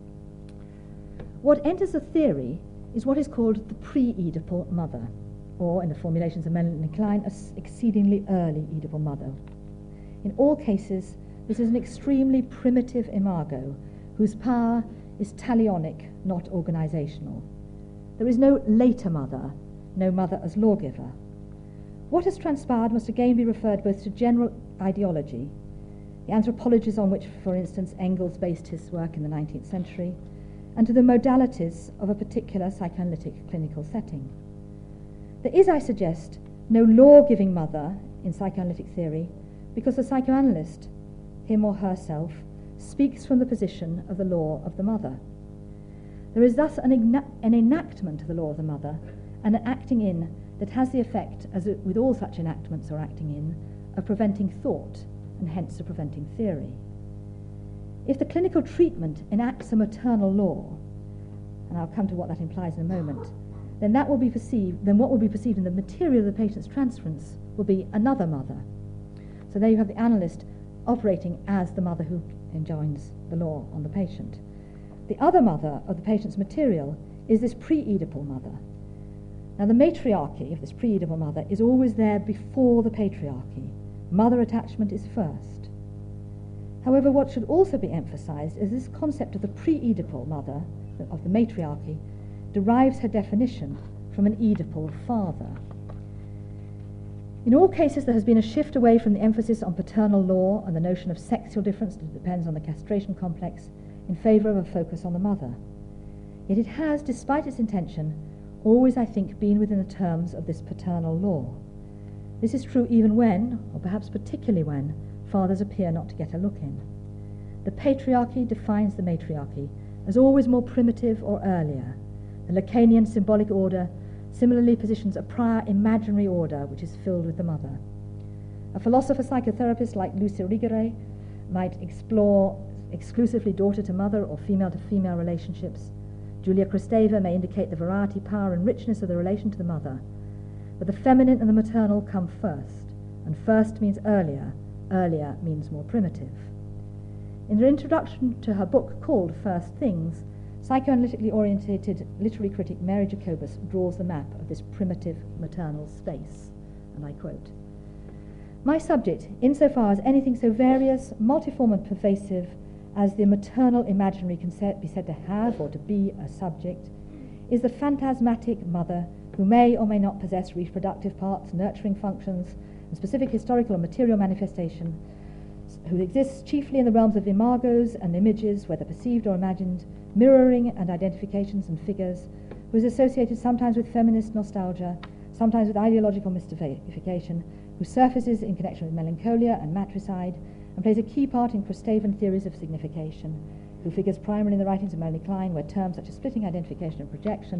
What enters the theory is what is called the pre-Oedipal mother, or in the formulations of Melanie Klein, an exceedingly early Oedipal mother. In all cases, this is an extremely primitive imago whose power is talionic, not organizational. There is no later mother, no mother as lawgiver. What has transpired must again be referred both to general ideology, the anthropologies on which, for instance, Engels based his work in the 19th century, and to the modalities of a particular psychoanalytic clinical setting. There is, I suggest, no law-giving mother in psychoanalytic theory because the psychoanalyst, him or herself, speaks from the position of the law of the mother. There is thus an enactment of the law of the mother, and an acting in that has the effect, as with all such enactments or acting in, of preventing thought, and hence of preventing theory. If the clinical treatment enacts a maternal law, and I'll come to what that implies in a moment, then what will be perceived in the material of the patient's transference will be another mother. So there you have the analyst operating as the mother who enjoins the law on the patient. The other mother of the patient's material is this pre-Oedipal mother. Now the matriarchy of this pre-Oedipal mother is always there before the patriarchy. Mother attachment is first. However, what should also be emphasized is this concept of the pre-Oedipal mother, of the matriarchy, derives her definition from an Oedipal father. In all cases, there has been a shift away from the emphasis on paternal law and the notion of sexual difference that depends on the castration complex in favor of a focus on the mother. Yet it has, despite its intention, always, I think, been within the terms of this paternal law. This is true even when, or perhaps particularly when, fathers appear not to get a look in. The patriarchy defines the matriarchy as always more primitive or earlier. The Lacanian symbolic order similarly positions a prior imaginary order which is filled with the mother. A philosopher psychotherapist like Lucia Rigere might explore exclusively daughter-to-mother or female-to-female relationships. Julia Kristeva may indicate the variety, power, and richness of the relation to the mother. But the feminine and the maternal come first, and first means earlier, earlier means more primitive. In her introduction to her book called First Things, psychoanalytically orientated literary critic Mary Jacobus draws the map of this primitive maternal space, and I quote, "My subject, insofar as anything so various, multiform and pervasive as the maternal imaginary can be said to have or to be a subject, is the phantasmatic mother who may or may not possess reproductive parts, nurturing functions, and specific historical or material manifestation, who exists chiefly in the realms of imagos and images, whether perceived or imagined, mirroring and identifications and figures, who is associated sometimes with feminist nostalgia, sometimes with ideological mystification, who surfaces in connection with melancholia and matricide, and plays a key part in Kristavan theories of signification, who figures primarily in the writings of Melanie Klein, where terms such as splitting identification and projection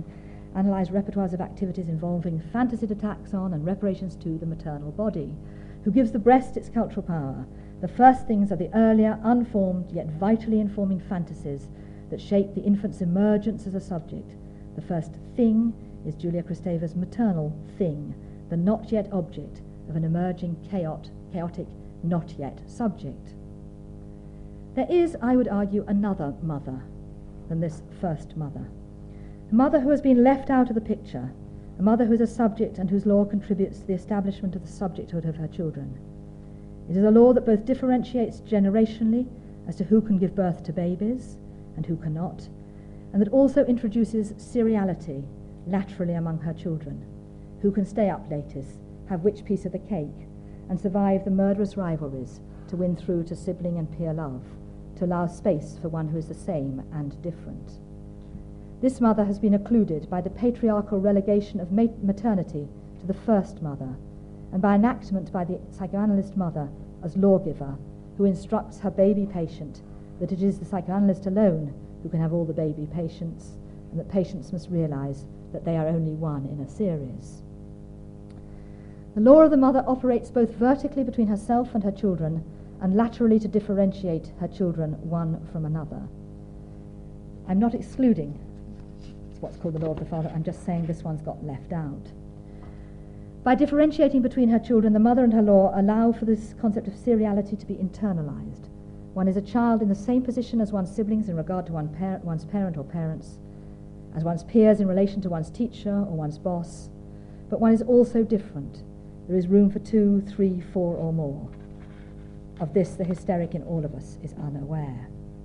analysed repertoires of activities involving fantasied attacks on and reparations to the maternal body, who gives the breast its cultural power. The first things are the earlier, unformed, yet vitally informing fantasies that shape the infant's emergence as a subject. The first thing is Julia Kristeva's maternal thing, the not yet object of an emerging chaotic not yet subject. There is, I would argue, another mother than this first mother. A mother who has been left out of the picture, a mother who is a subject and whose law contributes to the establishment of the subjecthood of her children. It is a law that both differentiates generationally as to who can give birth to babies and who cannot, and that also introduces seriality laterally among her children, who can stay up latest, have which piece of the cake, and survive the murderous rivalries to win through to sibling and peer love, to allow space for one who is the same and different. This mother has been occluded by the patriarchal relegation of maternity to the first mother, and by enactment by the psychoanalyst mother as lawgiver, who instructs her baby patient that it is the psychoanalyst alone who can have all the baby patients, and that patients must realize that they are only one in a series. The law of the mother operates both vertically between herself and her children, and laterally to differentiate her children one from another. I'm not excluding what's called the law of the father, I'm just saying this one's got left out. By differentiating between her children, the mother and her law allow for this concept of seriality to be internalized. One is a child in the same position as one's siblings in regard to one's parent or parents, as one's peers in relation to one's teacher or one's boss, but one is also different. There is room for 2, 3, 4 or more. Of this, the hysteric in all of us is unaware.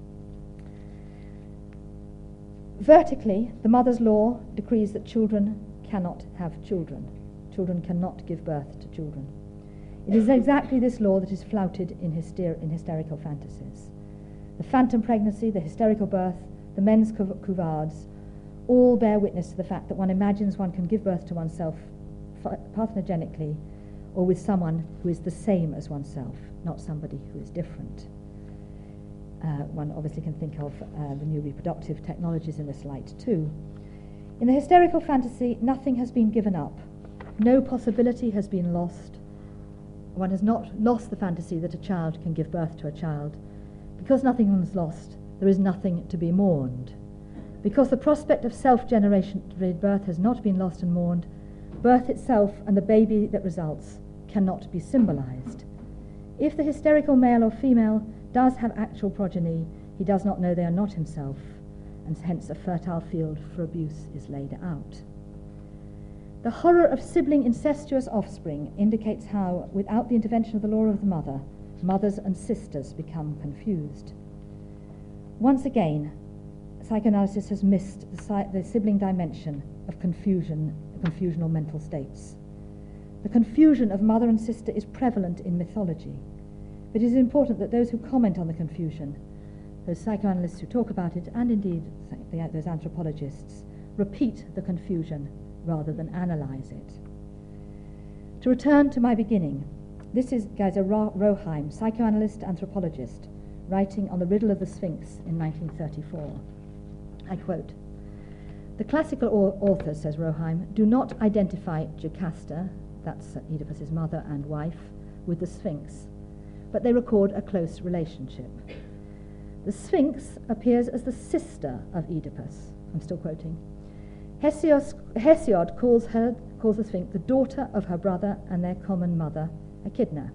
Vertically, the mother's law decrees that children cannot have children. Children cannot give birth to children. It is exactly this law that is flouted in hysterical fantasies. The phantom pregnancy, the hysterical birth, the men's couvards, all bear witness to the fact that one imagines one can give birth to oneself parthenogenically or with someone who is the same as oneself, not somebody who is different. One obviously can think of the new reproductive technologies in this light too. In the hysterical fantasy, nothing has been given up. No possibility has been lost. One has not lost the fantasy that a child can give birth to a child. Because nothing was lost, there is nothing to be mourned. Because the prospect of self-generation birth has not been lost and mourned, birth itself and the baby that results cannot be symbolized. If the hysterical male or female does have actual progeny, he does not know they are not himself, and hence a fertile field for abuse is laid out. The horror of sibling incestuous offspring indicates how, without the intervention of the law of the mother, mothers and sisters become confused. Once again, psychoanalysis has missed the sibling dimension of confusional mental states. The confusion of mother and sister is prevalent in mythology, but it is important that those who comment on the confusion, those psychoanalysts who talk about it, and indeed those anthropologists, repeat the confusion rather than analyze it. To return to my beginning, this is Geyser Roheim, psychoanalyst, anthropologist, writing on the riddle of the Sphinx in 1934. I quote, "The classical authors, says Roheim, do not identify Jocasta, that's Oedipus's mother and wife, with the Sphinx, but they record a close relationship. The Sphinx appears as the sister of Oedipus." I'm still quoting. Hesiod calls the Sphinx the daughter of her brother and their common mother, Echidna.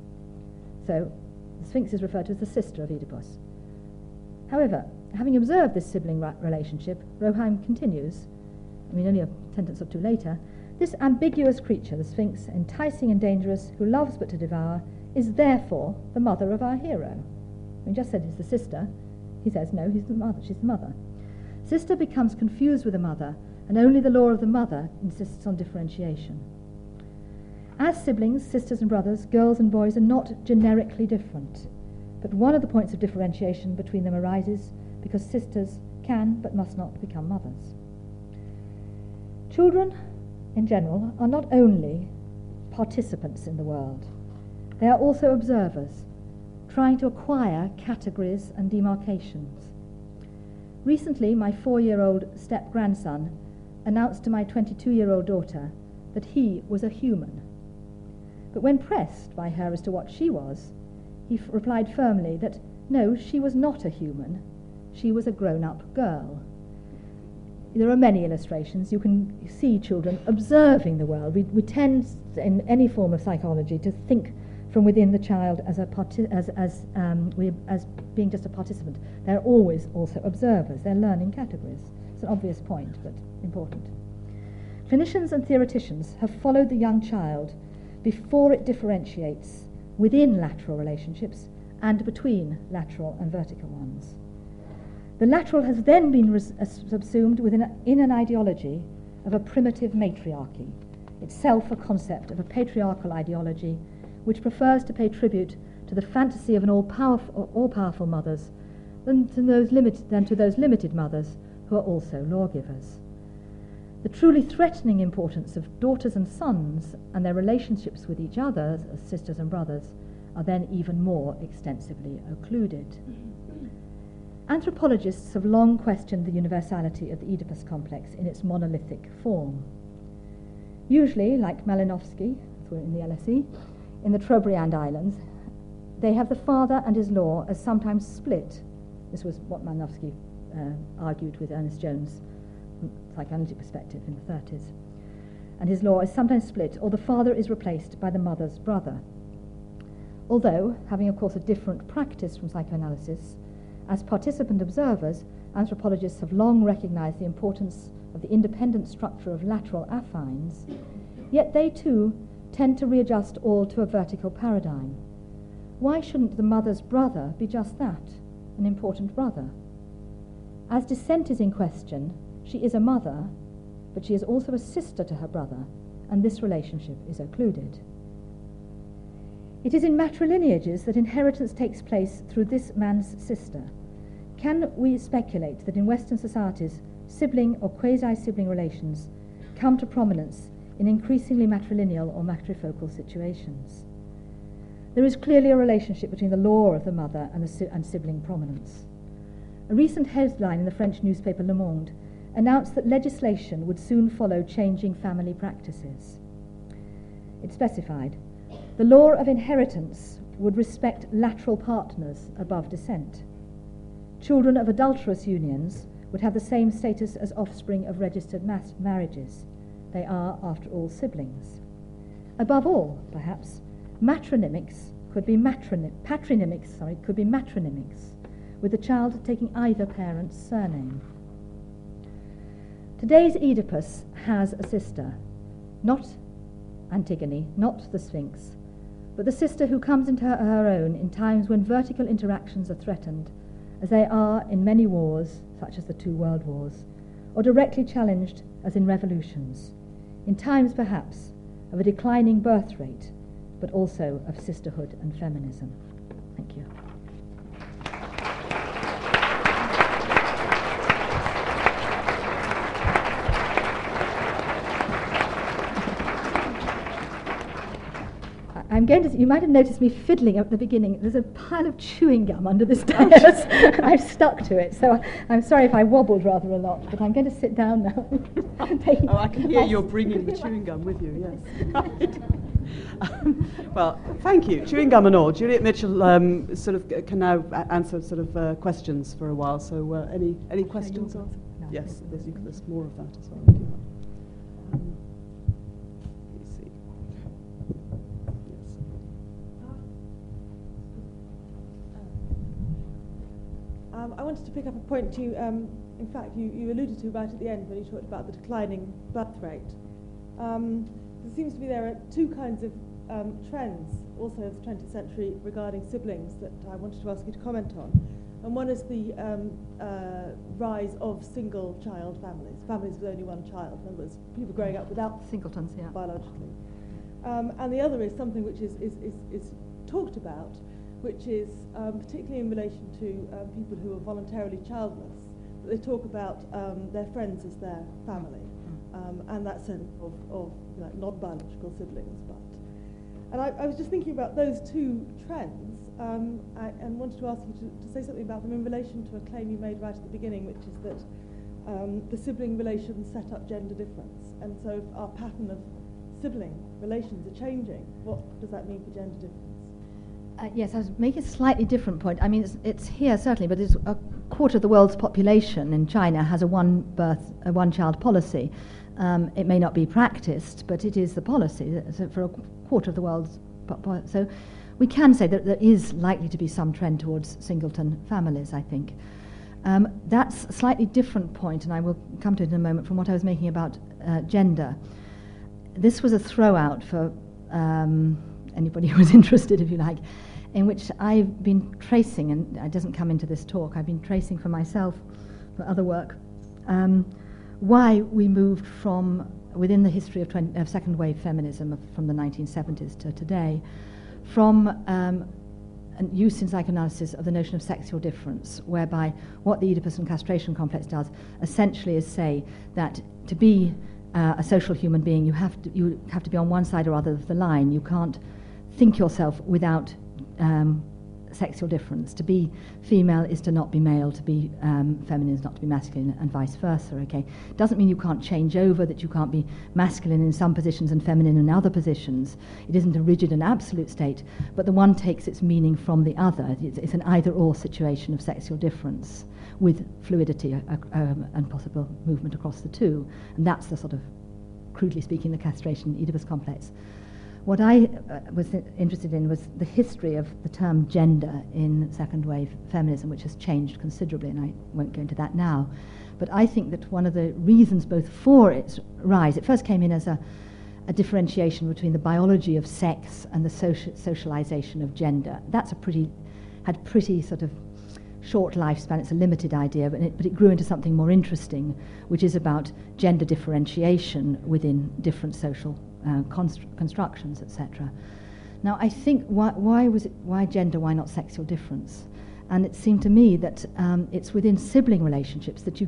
So the Sphinx is referred to as the sister of Oedipus. However, having observed this sibling relationship, Roheim continues, only a sentence or two later, "This ambiguous creature, the Sphinx, enticing and dangerous, who loves but to devour, is therefore the mother of our hero." We just said he's the sister. He says, no, he's the mother. She's the mother. Sister becomes confused with the mother, and only the law of the mother insists on differentiation. As siblings, sisters and brothers, girls and boys are not generically different, but one of the points of differentiation between them arises because sisters can but must not become mothers. Children, in general, are not only participants in the world, they are also observers, trying to acquire categories and demarcations. Recently, my 4-year-old step-grandson announced to my 22-year-old daughter that he was a human. But when pressed by her as to what she was, he replied firmly that no, she was not a human, she was a grown-up girl. There are many illustrations. You can see children observing the world. We tend, in any form of psychology, to think from within the child as being just a participant. They're always also observers. They're learning categories. It's an obvious point, but important. Clinicians and theoreticians have followed the young child before it differentiates within lateral relationships and between lateral and vertical ones. The lateral has then been subsumed in an ideology of a primitive matriarchy, itself a concept of a patriarchal ideology which prefers to pay tribute to the fantasy of an all-powerful mothers than to those limited mothers who are also lawgivers. The truly threatening importance of daughters and sons and their relationships with each other as sisters and brothers are then even more extensively occluded. Anthropologists have long questioned the universality of the Oedipus complex in its monolithic form. Usually, like Malinowski, as we're in the LSE, in the Trobriand Islands, they have the father and his law as sometimes split. This was what Malinowski argued with Ernest Jones from a psychoanalytic perspective in the 30s. And his law is sometimes split, or the father is replaced by the mother's brother. Although, having of course a different practice from psychoanalysis, as participant observers, anthropologists have long recognized the importance of the independent structure of lateral affines, yet they too tend to readjust all to a vertical paradigm. Why shouldn't the mother's brother be just that, an important brother? As dissent is in question, she is a mother, but she is also a sister to her brother, and this relationship is occluded. It is in matrilineages that inheritance takes place through this man's sister. Can we speculate that in Western societies, sibling or quasi-sibling relations come to prominence in increasingly matrilineal or matrifocal situations? There is clearly a relationship between the law of the mother and sibling prominence. A recent headline in the French newspaper Le Monde announced that legislation would soon follow changing family practices. It specified, the law of inheritance would respect lateral partners above descent. Children of adulterous unions would have the same status as offspring of registered marriages. They are, after all, siblings. Above all, perhaps, patronymics could be matronymics, with the child taking either parent's surname. Today's Oedipus has a sister, not Antigone, not the Sphinx, but the sister who comes into her own in times when vertical interactions are threatened, as they are in many wars, such as the 2 world wars, or directly challenged as in revolutions, in times perhaps of a declining birth rate, but also of sisterhood and feminism. Thank you. You might have noticed me fiddling at the beginning. There's a pile of chewing gum under this dais, and I've stuck to it, so I'm sorry if I wobbled rather a lot, but I'm going to sit down now. Oh, I can hear you're bringing the chewing gum with you, yes. Well, thank you. Chewing gum and all. Juliet Mitchell sort of can now answer sort of questions for a while, so any questions? No. Yes, there's more of that as well. I wanted to pick up a point in fact, you alluded to right at the end when you talked about the declining birth rate. It seems to be there are 2 kinds of trends, also of the 20th century, regarding siblings that I wanted to ask you to comment on. And one is the rise of single-child families with only one child. In other words, people growing up without singletons, yeah, biologically. And the other is something which is talked about, which is particularly in relation to people who are voluntarily childless. They talk about their friends as their family, and that sense of like, non-biological siblings. And I was just thinking about those 2 trends, and wanted to ask you to say something about them in relation to a claim you made right at the beginning, which is that the sibling relations set up gender difference. And so if our pattern of sibling relations are changing, what does that mean for gender difference? Yes, I was making a slightly different point. I mean, it's here certainly, but it's a quarter of the world's population in China has a one-child policy. It may not be practiced, but it is the policy for a quarter of the world's population. So we can say that there is likely to be some trend towards singleton families, I think. That's a slightly different point, and I will come to it in a moment, from what I was making about gender. This was a throw-out for anybody who was interested, if you like, in which I've been tracing, and it doesn't come into this talk, I've been tracing for myself, for other work, why we moved from, within the history of second wave feminism from the 1970s to today, from use in psychoanalysis of the notion of sexual difference, whereby what the Oedipus and castration complex does essentially is say that to be a social human being, you have to be on one side or other of the line. You can't think yourself without sexual difference. To be female is to not be male, to be feminine is not to be masculine, and vice versa, okay? Doesn't mean you can't change over, that you can't be masculine in some positions and feminine in other positions. It isn't a rigid and absolute state, but the one takes its meaning from the other. It's an either-or situation of sexual difference with fluidity and possible movement across the two. And that's the sort of, crudely speaking, the castration Oedipus complex. What I was interested in was the history of the term gender in second wave feminism, which has changed considerably, and I won't go into that now. But I think that one of the reasons both for its rise, it first came in as a differentiation between the biology of sex and the socialization of gender. That's had pretty sort of short lifespan. It's a limited idea, but it grew into something more interesting, which is about gender differentiation within different social constructions, etc. Now, I think why gender, why not sexual difference? And it seemed to me that it's within sibling relationships that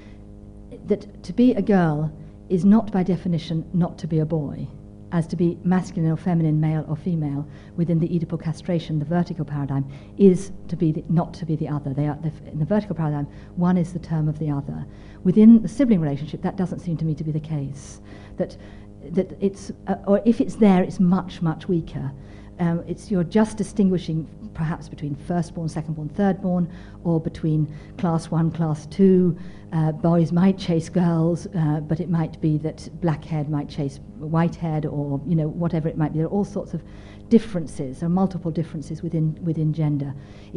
that to be a girl is not by definition not to be a boy, as to be masculine or feminine, male or female, within the Oedipal castration, the vertical paradigm, is to be not to be the other. In the vertical paradigm, one is the term of the other. Within the sibling relationship, that doesn't seem to me to be the case. That it's, or if it's there, it's much, much weaker. You're just distinguishing perhaps between firstborn, secondborn, thirdborn, or between class 1, class 2. Boys might chase girls, but it might be that black-haired might chase white-haired, or whatever it might be. There are all sorts of differences. There are multiple differences within gender.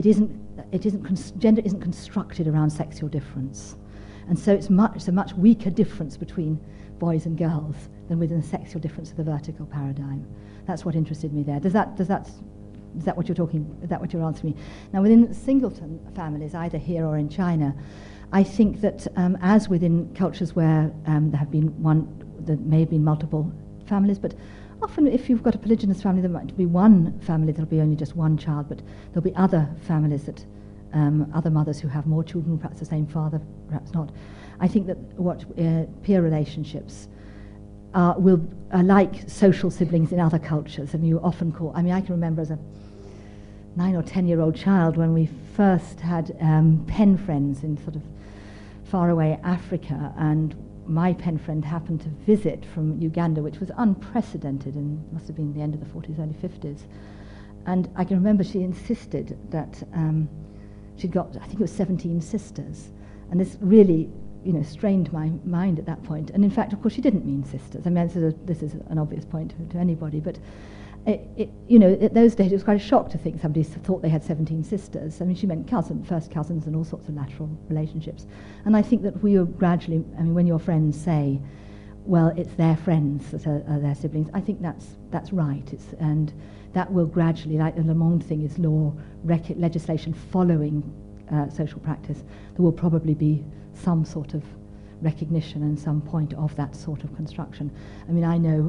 Gender isn't constructed around sexual difference, and so it's a much weaker difference between boys and girls than within the sexual difference of the vertical paradigm. That's what interested me there. Is that what you're talking? Is that what you're answering me? Now, within singleton families, either here or in China, I think that as within cultures where there may have been multiple families, but often if you've got a polygynous family, there might be one family that'll be only just one child, but there'll be other families that other mothers who have more children, perhaps the same father, perhaps not. I think that what peer relationships are like social siblings in other cultures. I mean, you often I can remember as a 9 or 10-year-old child when we first had pen friends in sort of faraway Africa, and my pen friend happened to visit from Uganda, which was unprecedented, and must have been the end of the 40s, early 50s. And I can remember she insisted that she'd got, I think it was 17 sisters, and this really strained my mind at that point. And in fact, of course, she didn't mean sisters. I mean, this is an obvious point to anybody, but at those days, it was quite a shock to think somebody thought they had 17 sisters. I mean, she meant first cousins and all sorts of lateral relationships. And I think that we are gradually, when your friends say, well, it's their friends that are their siblings, I think that's right. And that will gradually, like the Le Monde thing is law, legislation following social practice, there will probably be some sort of recognition and some point of that sort of construction. I mean, I know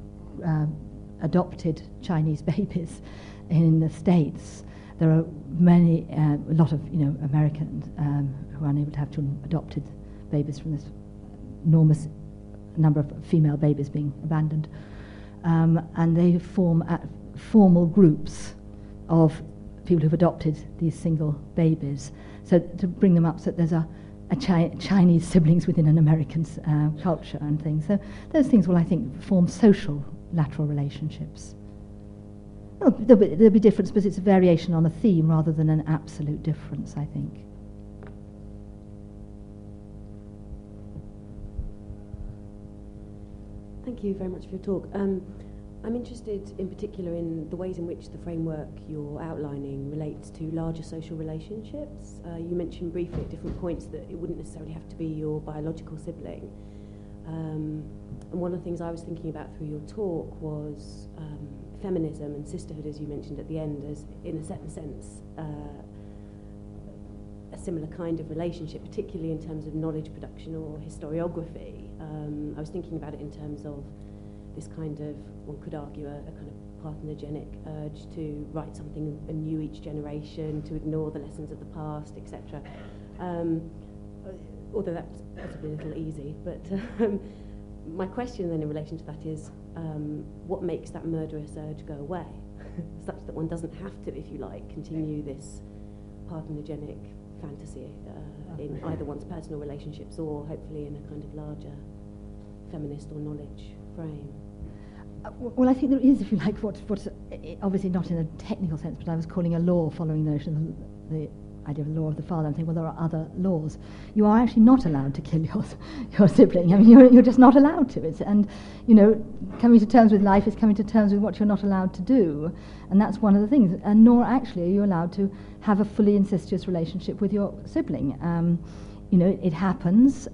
adopted Chinese babies in the States. There are a lot of Americans who are unable to have children, adopted babies from this enormous number of female babies being abandoned, and they form formal groups of people who've adopted these single babies, so to bring them up so that there's Chinese siblings within an American culture and things. So those things will, I think, form social lateral relationships. There'll be difference, but it's a variation on a theme rather than an absolute difference, I think. Thank you very much for your talk. I'm interested in particular in the ways in which the framework you're outlining relates to larger social relationships. You mentioned briefly at different points that it wouldn't necessarily have to be your biological sibling. And one of the things I was thinking about through your talk was feminism and sisterhood, as you mentioned at the end, as in a certain sense a similar kind of relationship, particularly in terms of knowledge production or historiography. I was thinking about it in terms of this kind of, one could argue, a kind of parthenogenic urge to write something anew each generation, to ignore the lessons of the past, etc. Although that's possibly a little easy, but my question then in relation to that is, what makes that murderous urge go away, such that one doesn't have to, if you like, continue this parthenogenic fantasy in either one's personal relationships or hopefully in a kind of larger feminist or knowledge frame? Well, I think there is, if you like, what obviously not in a technical sense, but I was calling a law following the notion of the idea of the law of the father. I'm thinking, well, there are other laws. You are actually not allowed to kill your sibling. I mean, you're just not allowed to. And, you know, coming to terms with life is coming to terms with what you're not allowed to do. And that's one of the things. And nor actually are you allowed to have a fully incestuous relationship with your sibling. You know, it happens,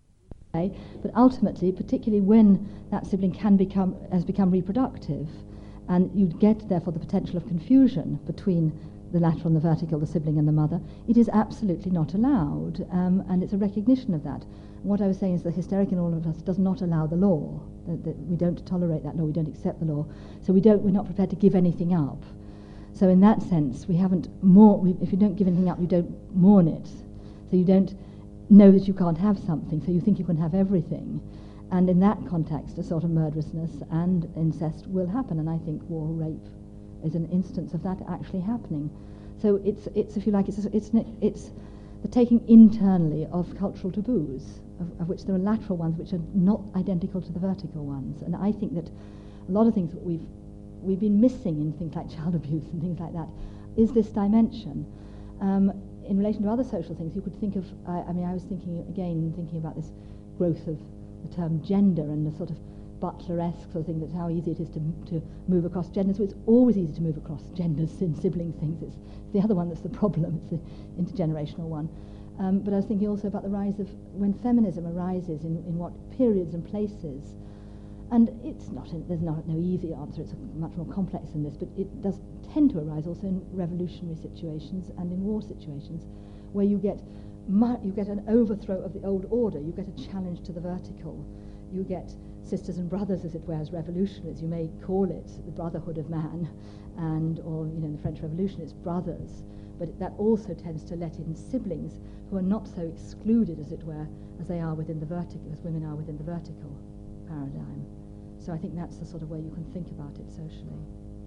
but ultimately, particularly when that sibling has become reproductive, and you get, therefore, the potential of confusion between the lateral and the vertical, the sibling and the mother, it is absolutely not allowed, and it's a recognition of that. What I was saying is the hysteric in all of us does not allow the law, that we don't tolerate that law, we don't accept the law, so we're not prepared to give anything up. So in that sense, if you don't give anything up, you don't mourn it, so you don't know that you can't have something, so you think you can have everything. And in that context, a sort of murderousness and incest will happen, and I think war, rape is an instance of that actually happening. So it's if you like, it's the taking internally of cultural taboos, of which there are lateral ones which are not identical to the vertical ones. And I think that a lot of things that we've been missing in things like child abuse and things like that is this dimension. In relation to other social things, you could think of, I was thinking about this growth of the term gender and the sort of Butler-esque sort of thing, that's how easy it is to move across genders. So it's always easy to move across genders in sibling things. It's the other one that's the problem, it's the intergenerational one. But I was thinking also about the rise of, when feminism arises, in what periods and places. And there's no easy answer, it's much more complex than this, but it does tend to arise also in revolutionary situations and in war situations, where you get an overthrow of the old order, you get a challenge to the vertical, you get sisters and brothers, as it were, as revolutionaries. You may call it the brotherhood of man, or in the French Revolution it's brothers, but that also tends to let in siblings who are not so excluded, as it were, as they are within the vertical, as women are within the vertical paradigm. So I think that's the sort of way you can think about it socially.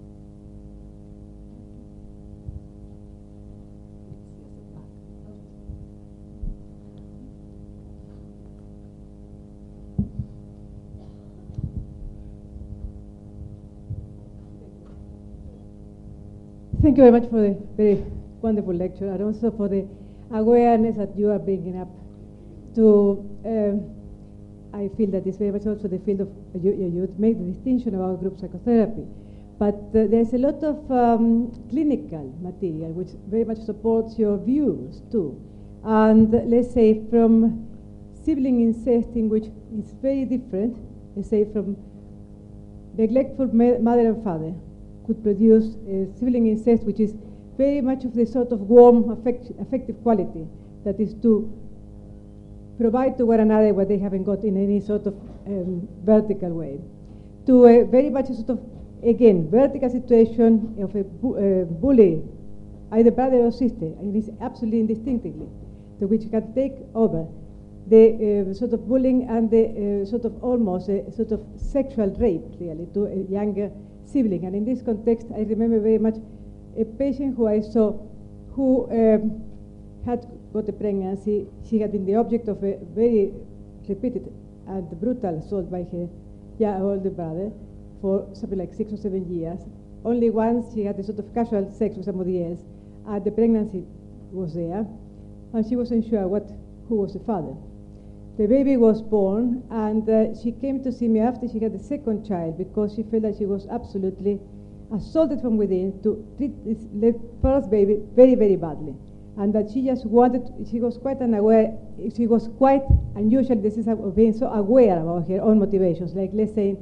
Thank you very much for the very wonderful lecture, and also for the awareness that you are bringing up to, I feel that it's very much also the field of, you make the distinction about group psychotherapy, but there's a lot of clinical material which very much supports your views too. And let's say from sibling incest, in which is very different, let's say from neglectful mother and father, could produce sibling incest, which is very much of the sort of warm, affective quality that is to provide to one another what they haven't got in any sort of vertical way. To a very much a sort of, again, vertical situation of a bully, either brother or sister, and it is absolutely indistinctively, to which can take over the sort of bullying and the sort of almost sort of sexual rape, really, to a younger sibling. And in this context, I remember very much a patient who I saw who had got the pregnancy, she had been the object of a very repeated and brutal assault by her older brother for something like 6 or 7 years. Only once she had a sort of casual sex with somebody else, and the pregnancy was there, and she wasn't sure who was the father. The baby was born, and she came to see me after she had the second child because she felt that she was absolutely assaulted from within to treat this first baby very, very badly. And that she just wanted, she was quite unaware, she was quite unusual, this is of being so aware about her own motivations. Like, let's say,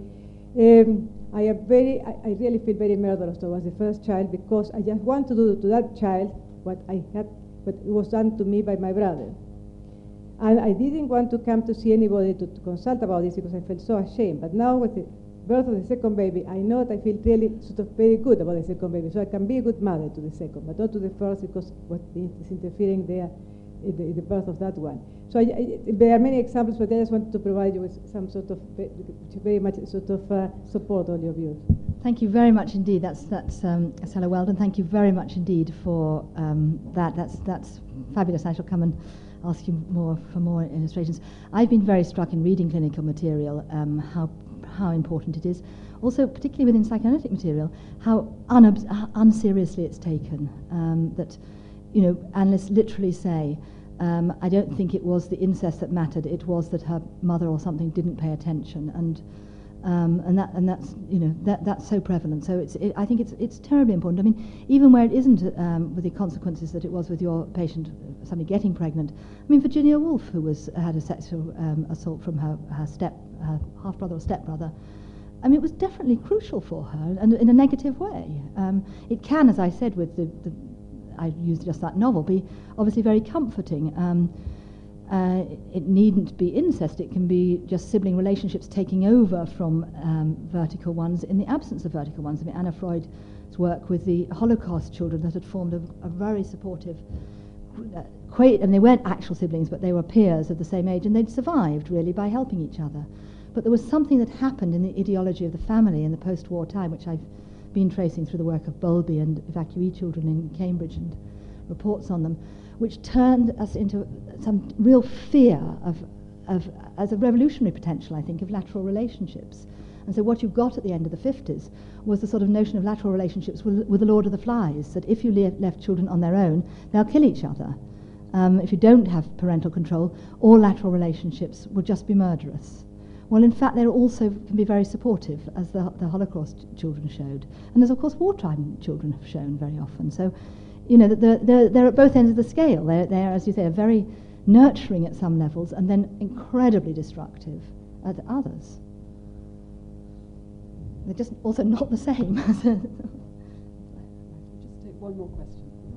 I really feel very murderous towards the first child because I just want to do to that child what was done to me by my brother. And I didn't want to come to see anybody to consult about this because I felt so ashamed. But now with the birth of the second baby, I know that I feel really sort of very good about the second baby. So I can be a good mother to the second, but not to the first because what is interfering there in the birth of that one. So there are many examples, but I just wanted to provide you with some sort of very much sort of support on your views. Thank you very much indeed. That's Stella Weldon. Thank you very much indeed for that. That's fabulous. I shall come and ask you for more illustrations. I've been very struck in reading clinical material how important it is. Also, particularly within psychoanalytic material, how unseriously it's taken. That, you know, analysts literally say, I don't think it was the incest that mattered. It was that her mother or something didn't pay attention, and that's, you know, that's so prevalent. So I think it's terribly important. I mean, even where it isn't with the consequences that it was with your patient, somebody getting pregnant. I mean, Virginia Woolf, who had a sexual assault from her half-brother or step-brother. I mean, it was definitely crucial for her, and in a negative way. It can, as I said, with I used just that novel, be obviously very comforting. It needn't be incest. It can be just sibling relationships taking over from vertical ones in the absence of vertical ones. I mean, Anna Freud's work with the Holocaust children that had formed a very supportive, and they weren't actual siblings, but they were peers of the same age, and they'd survived, really, by helping each other. But there was something that happened in the ideology of the family in the post-war time, which I've been tracing through the work of Bowlby and evacuee children in Cambridge and reports on them, which turned us into some real fear as a revolutionary potential, I think, of lateral relationships. And so what you got at the end of the 50s was the sort of notion of lateral relationships with the Lord of the Flies, that if you left children on their own, they'll kill each other. If you don't have parental control, all lateral relationships will just be murderous. Well, in fact, they also can be very supportive, as the Holocaust children showed, and as, of course, wartime children have shown very often. So, you know, they're at both ends of the scale. They're, as you say, are very nurturing at some levels and then incredibly destructive at others. They're just also not the same. Just take one more question.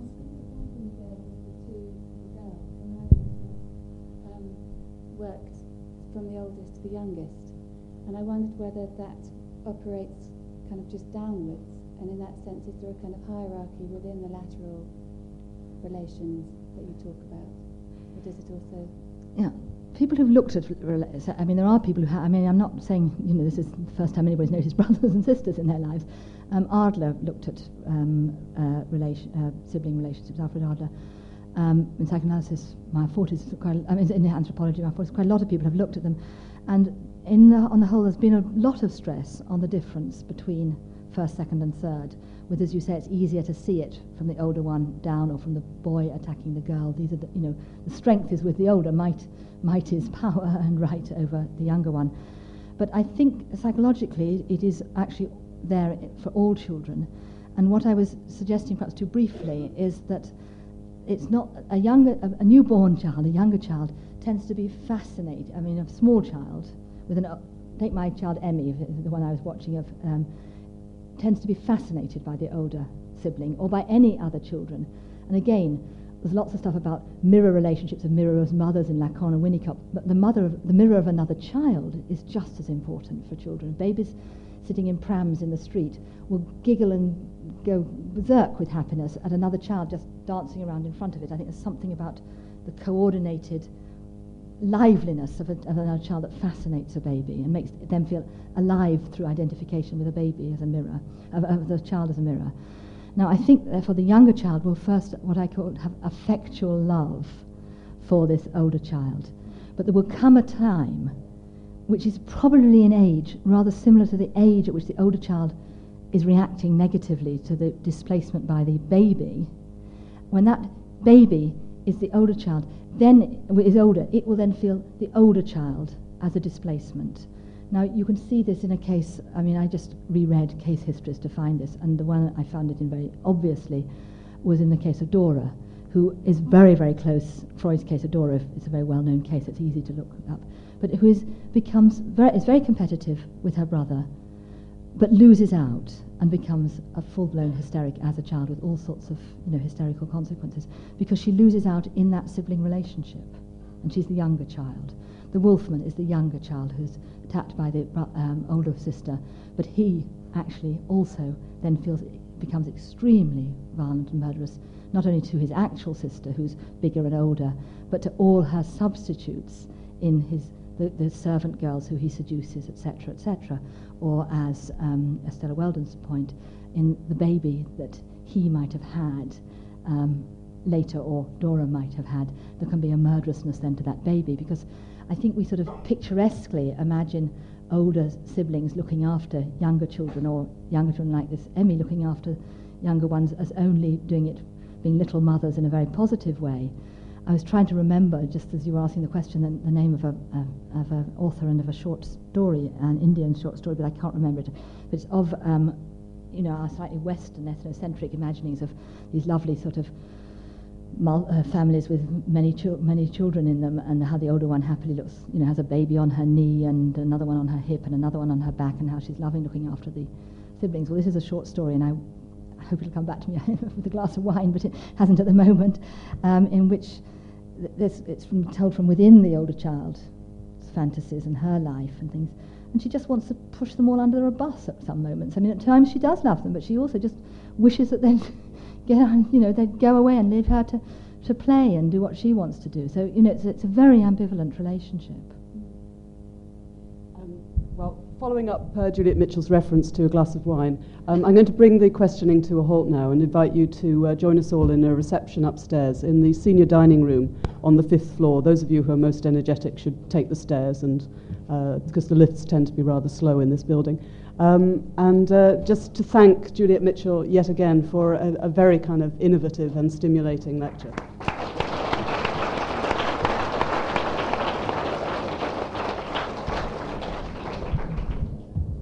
Worked from the oldest to the youngest, and I wondered whether that operates kind of just downwards, and in that sense is there a kind of hierarchy within the lateral relations that you talk about, or does it also... Yeah, people who've looked at, I mean, there are people who I mean, I'm not saying, you know, this is the first time anybody's noticed brothers and sisters in their lives. Adler looked at sibling relationships, Alfred Adler. In psychoanalysis, my 40s, in anthropology, my 40s, quite a lot of people have looked at them, and on the whole, there's been a lot of stress on the difference between first, second, and third. With, as you say, it's easier to see it from the older one down, or from the boy attacking the girl. These are the, you know, the strength is with the older. Might is power and right over the younger one. But I think psychologically, it is actually there for all children. And what I was suggesting, perhaps too briefly, is that it's not a newborn child, a younger child, tends to be fascinated. I mean, a small child, take my child Emmy, the one I was watching of, tends to be fascinated by the older sibling or by any other children. And again, there's lots of stuff about mirror relationships of mirrors, mothers in Lacan and Winnicott, but the mirror of another child is just as important for children. Babies sitting in prams in the street will giggle and go berserk with happiness at another child just dancing around in front of it. I think there's something about the coordinated liveliness of another child that fascinates a baby and makes them feel alive through identification with a baby as a mirror, of the child as a mirror. Now, I think, therefore, the younger child will first, what I call, have affectual love for this older child. But there will come a time, which is probably in age rather similar to the age at which the older child is reacting negatively to the displacement by the baby. When that baby is the older child, then is older, it will then feel the older child as a displacement. Now, you can see this in a case, I mean, I just reread case histories to find this, and the one I found it in very obviously was in the case of Dora, who is very, very close. Freud's case of Dora is a very well-known case, it's easy to look up, but who is very competitive with her brother, but loses out and becomes a full-blown hysteric as a child with all sorts of hysterical consequences, because she loses out in that sibling relationship, and she's the younger child. The Wolfman is the younger child who's attacked by the older sister, but he actually also then becomes extremely violent and murderous, not only to his actual sister, who's bigger and older, but to all her substitutes in the servant girls who he seduces, etc., etc., or as Estella Weldon's point, in the baby that he might have had later, or Dora might have had. There can be a murderousness then to that baby, because I think we sort of picturesquely imagine older siblings looking after younger children, or younger children like this Emmy looking after younger ones, as only being little mothers in a very positive way. I was trying to remember, just as you were asking the question, the name of an author and of a short story, an Indian short story, but I can't remember it. But it's of our slightly Western ethnocentric imaginings of these lovely sort of families with many children in them, and how the older one happily looks, has a baby on her knee and another one on her hip and another one on her back, and how she's loving looking after the siblings. Well, this is a short story, and I hope it'll come back to me with a glass of wine, but it hasn't at the moment, in which it's told from within the older child's fantasies and her life and things, and she just wants to push them all under a bus at some moments. I mean, at times she does love them, but she also just wishes that they'd they'd go away and leave her to play and do what she wants to do. So, it's a very ambivalent relationship. Well, following up Juliet Mitchell's reference to a glass of wine, I'm going to bring the questioning to a halt now and invite you to join us all in a reception upstairs in the senior dining room on the 5th floor. Those of you who are most energetic should take the stairs, and because the lifts tend to be rather slow in this building. And just to thank Juliet Mitchell yet again for a very kind of innovative and stimulating lecture.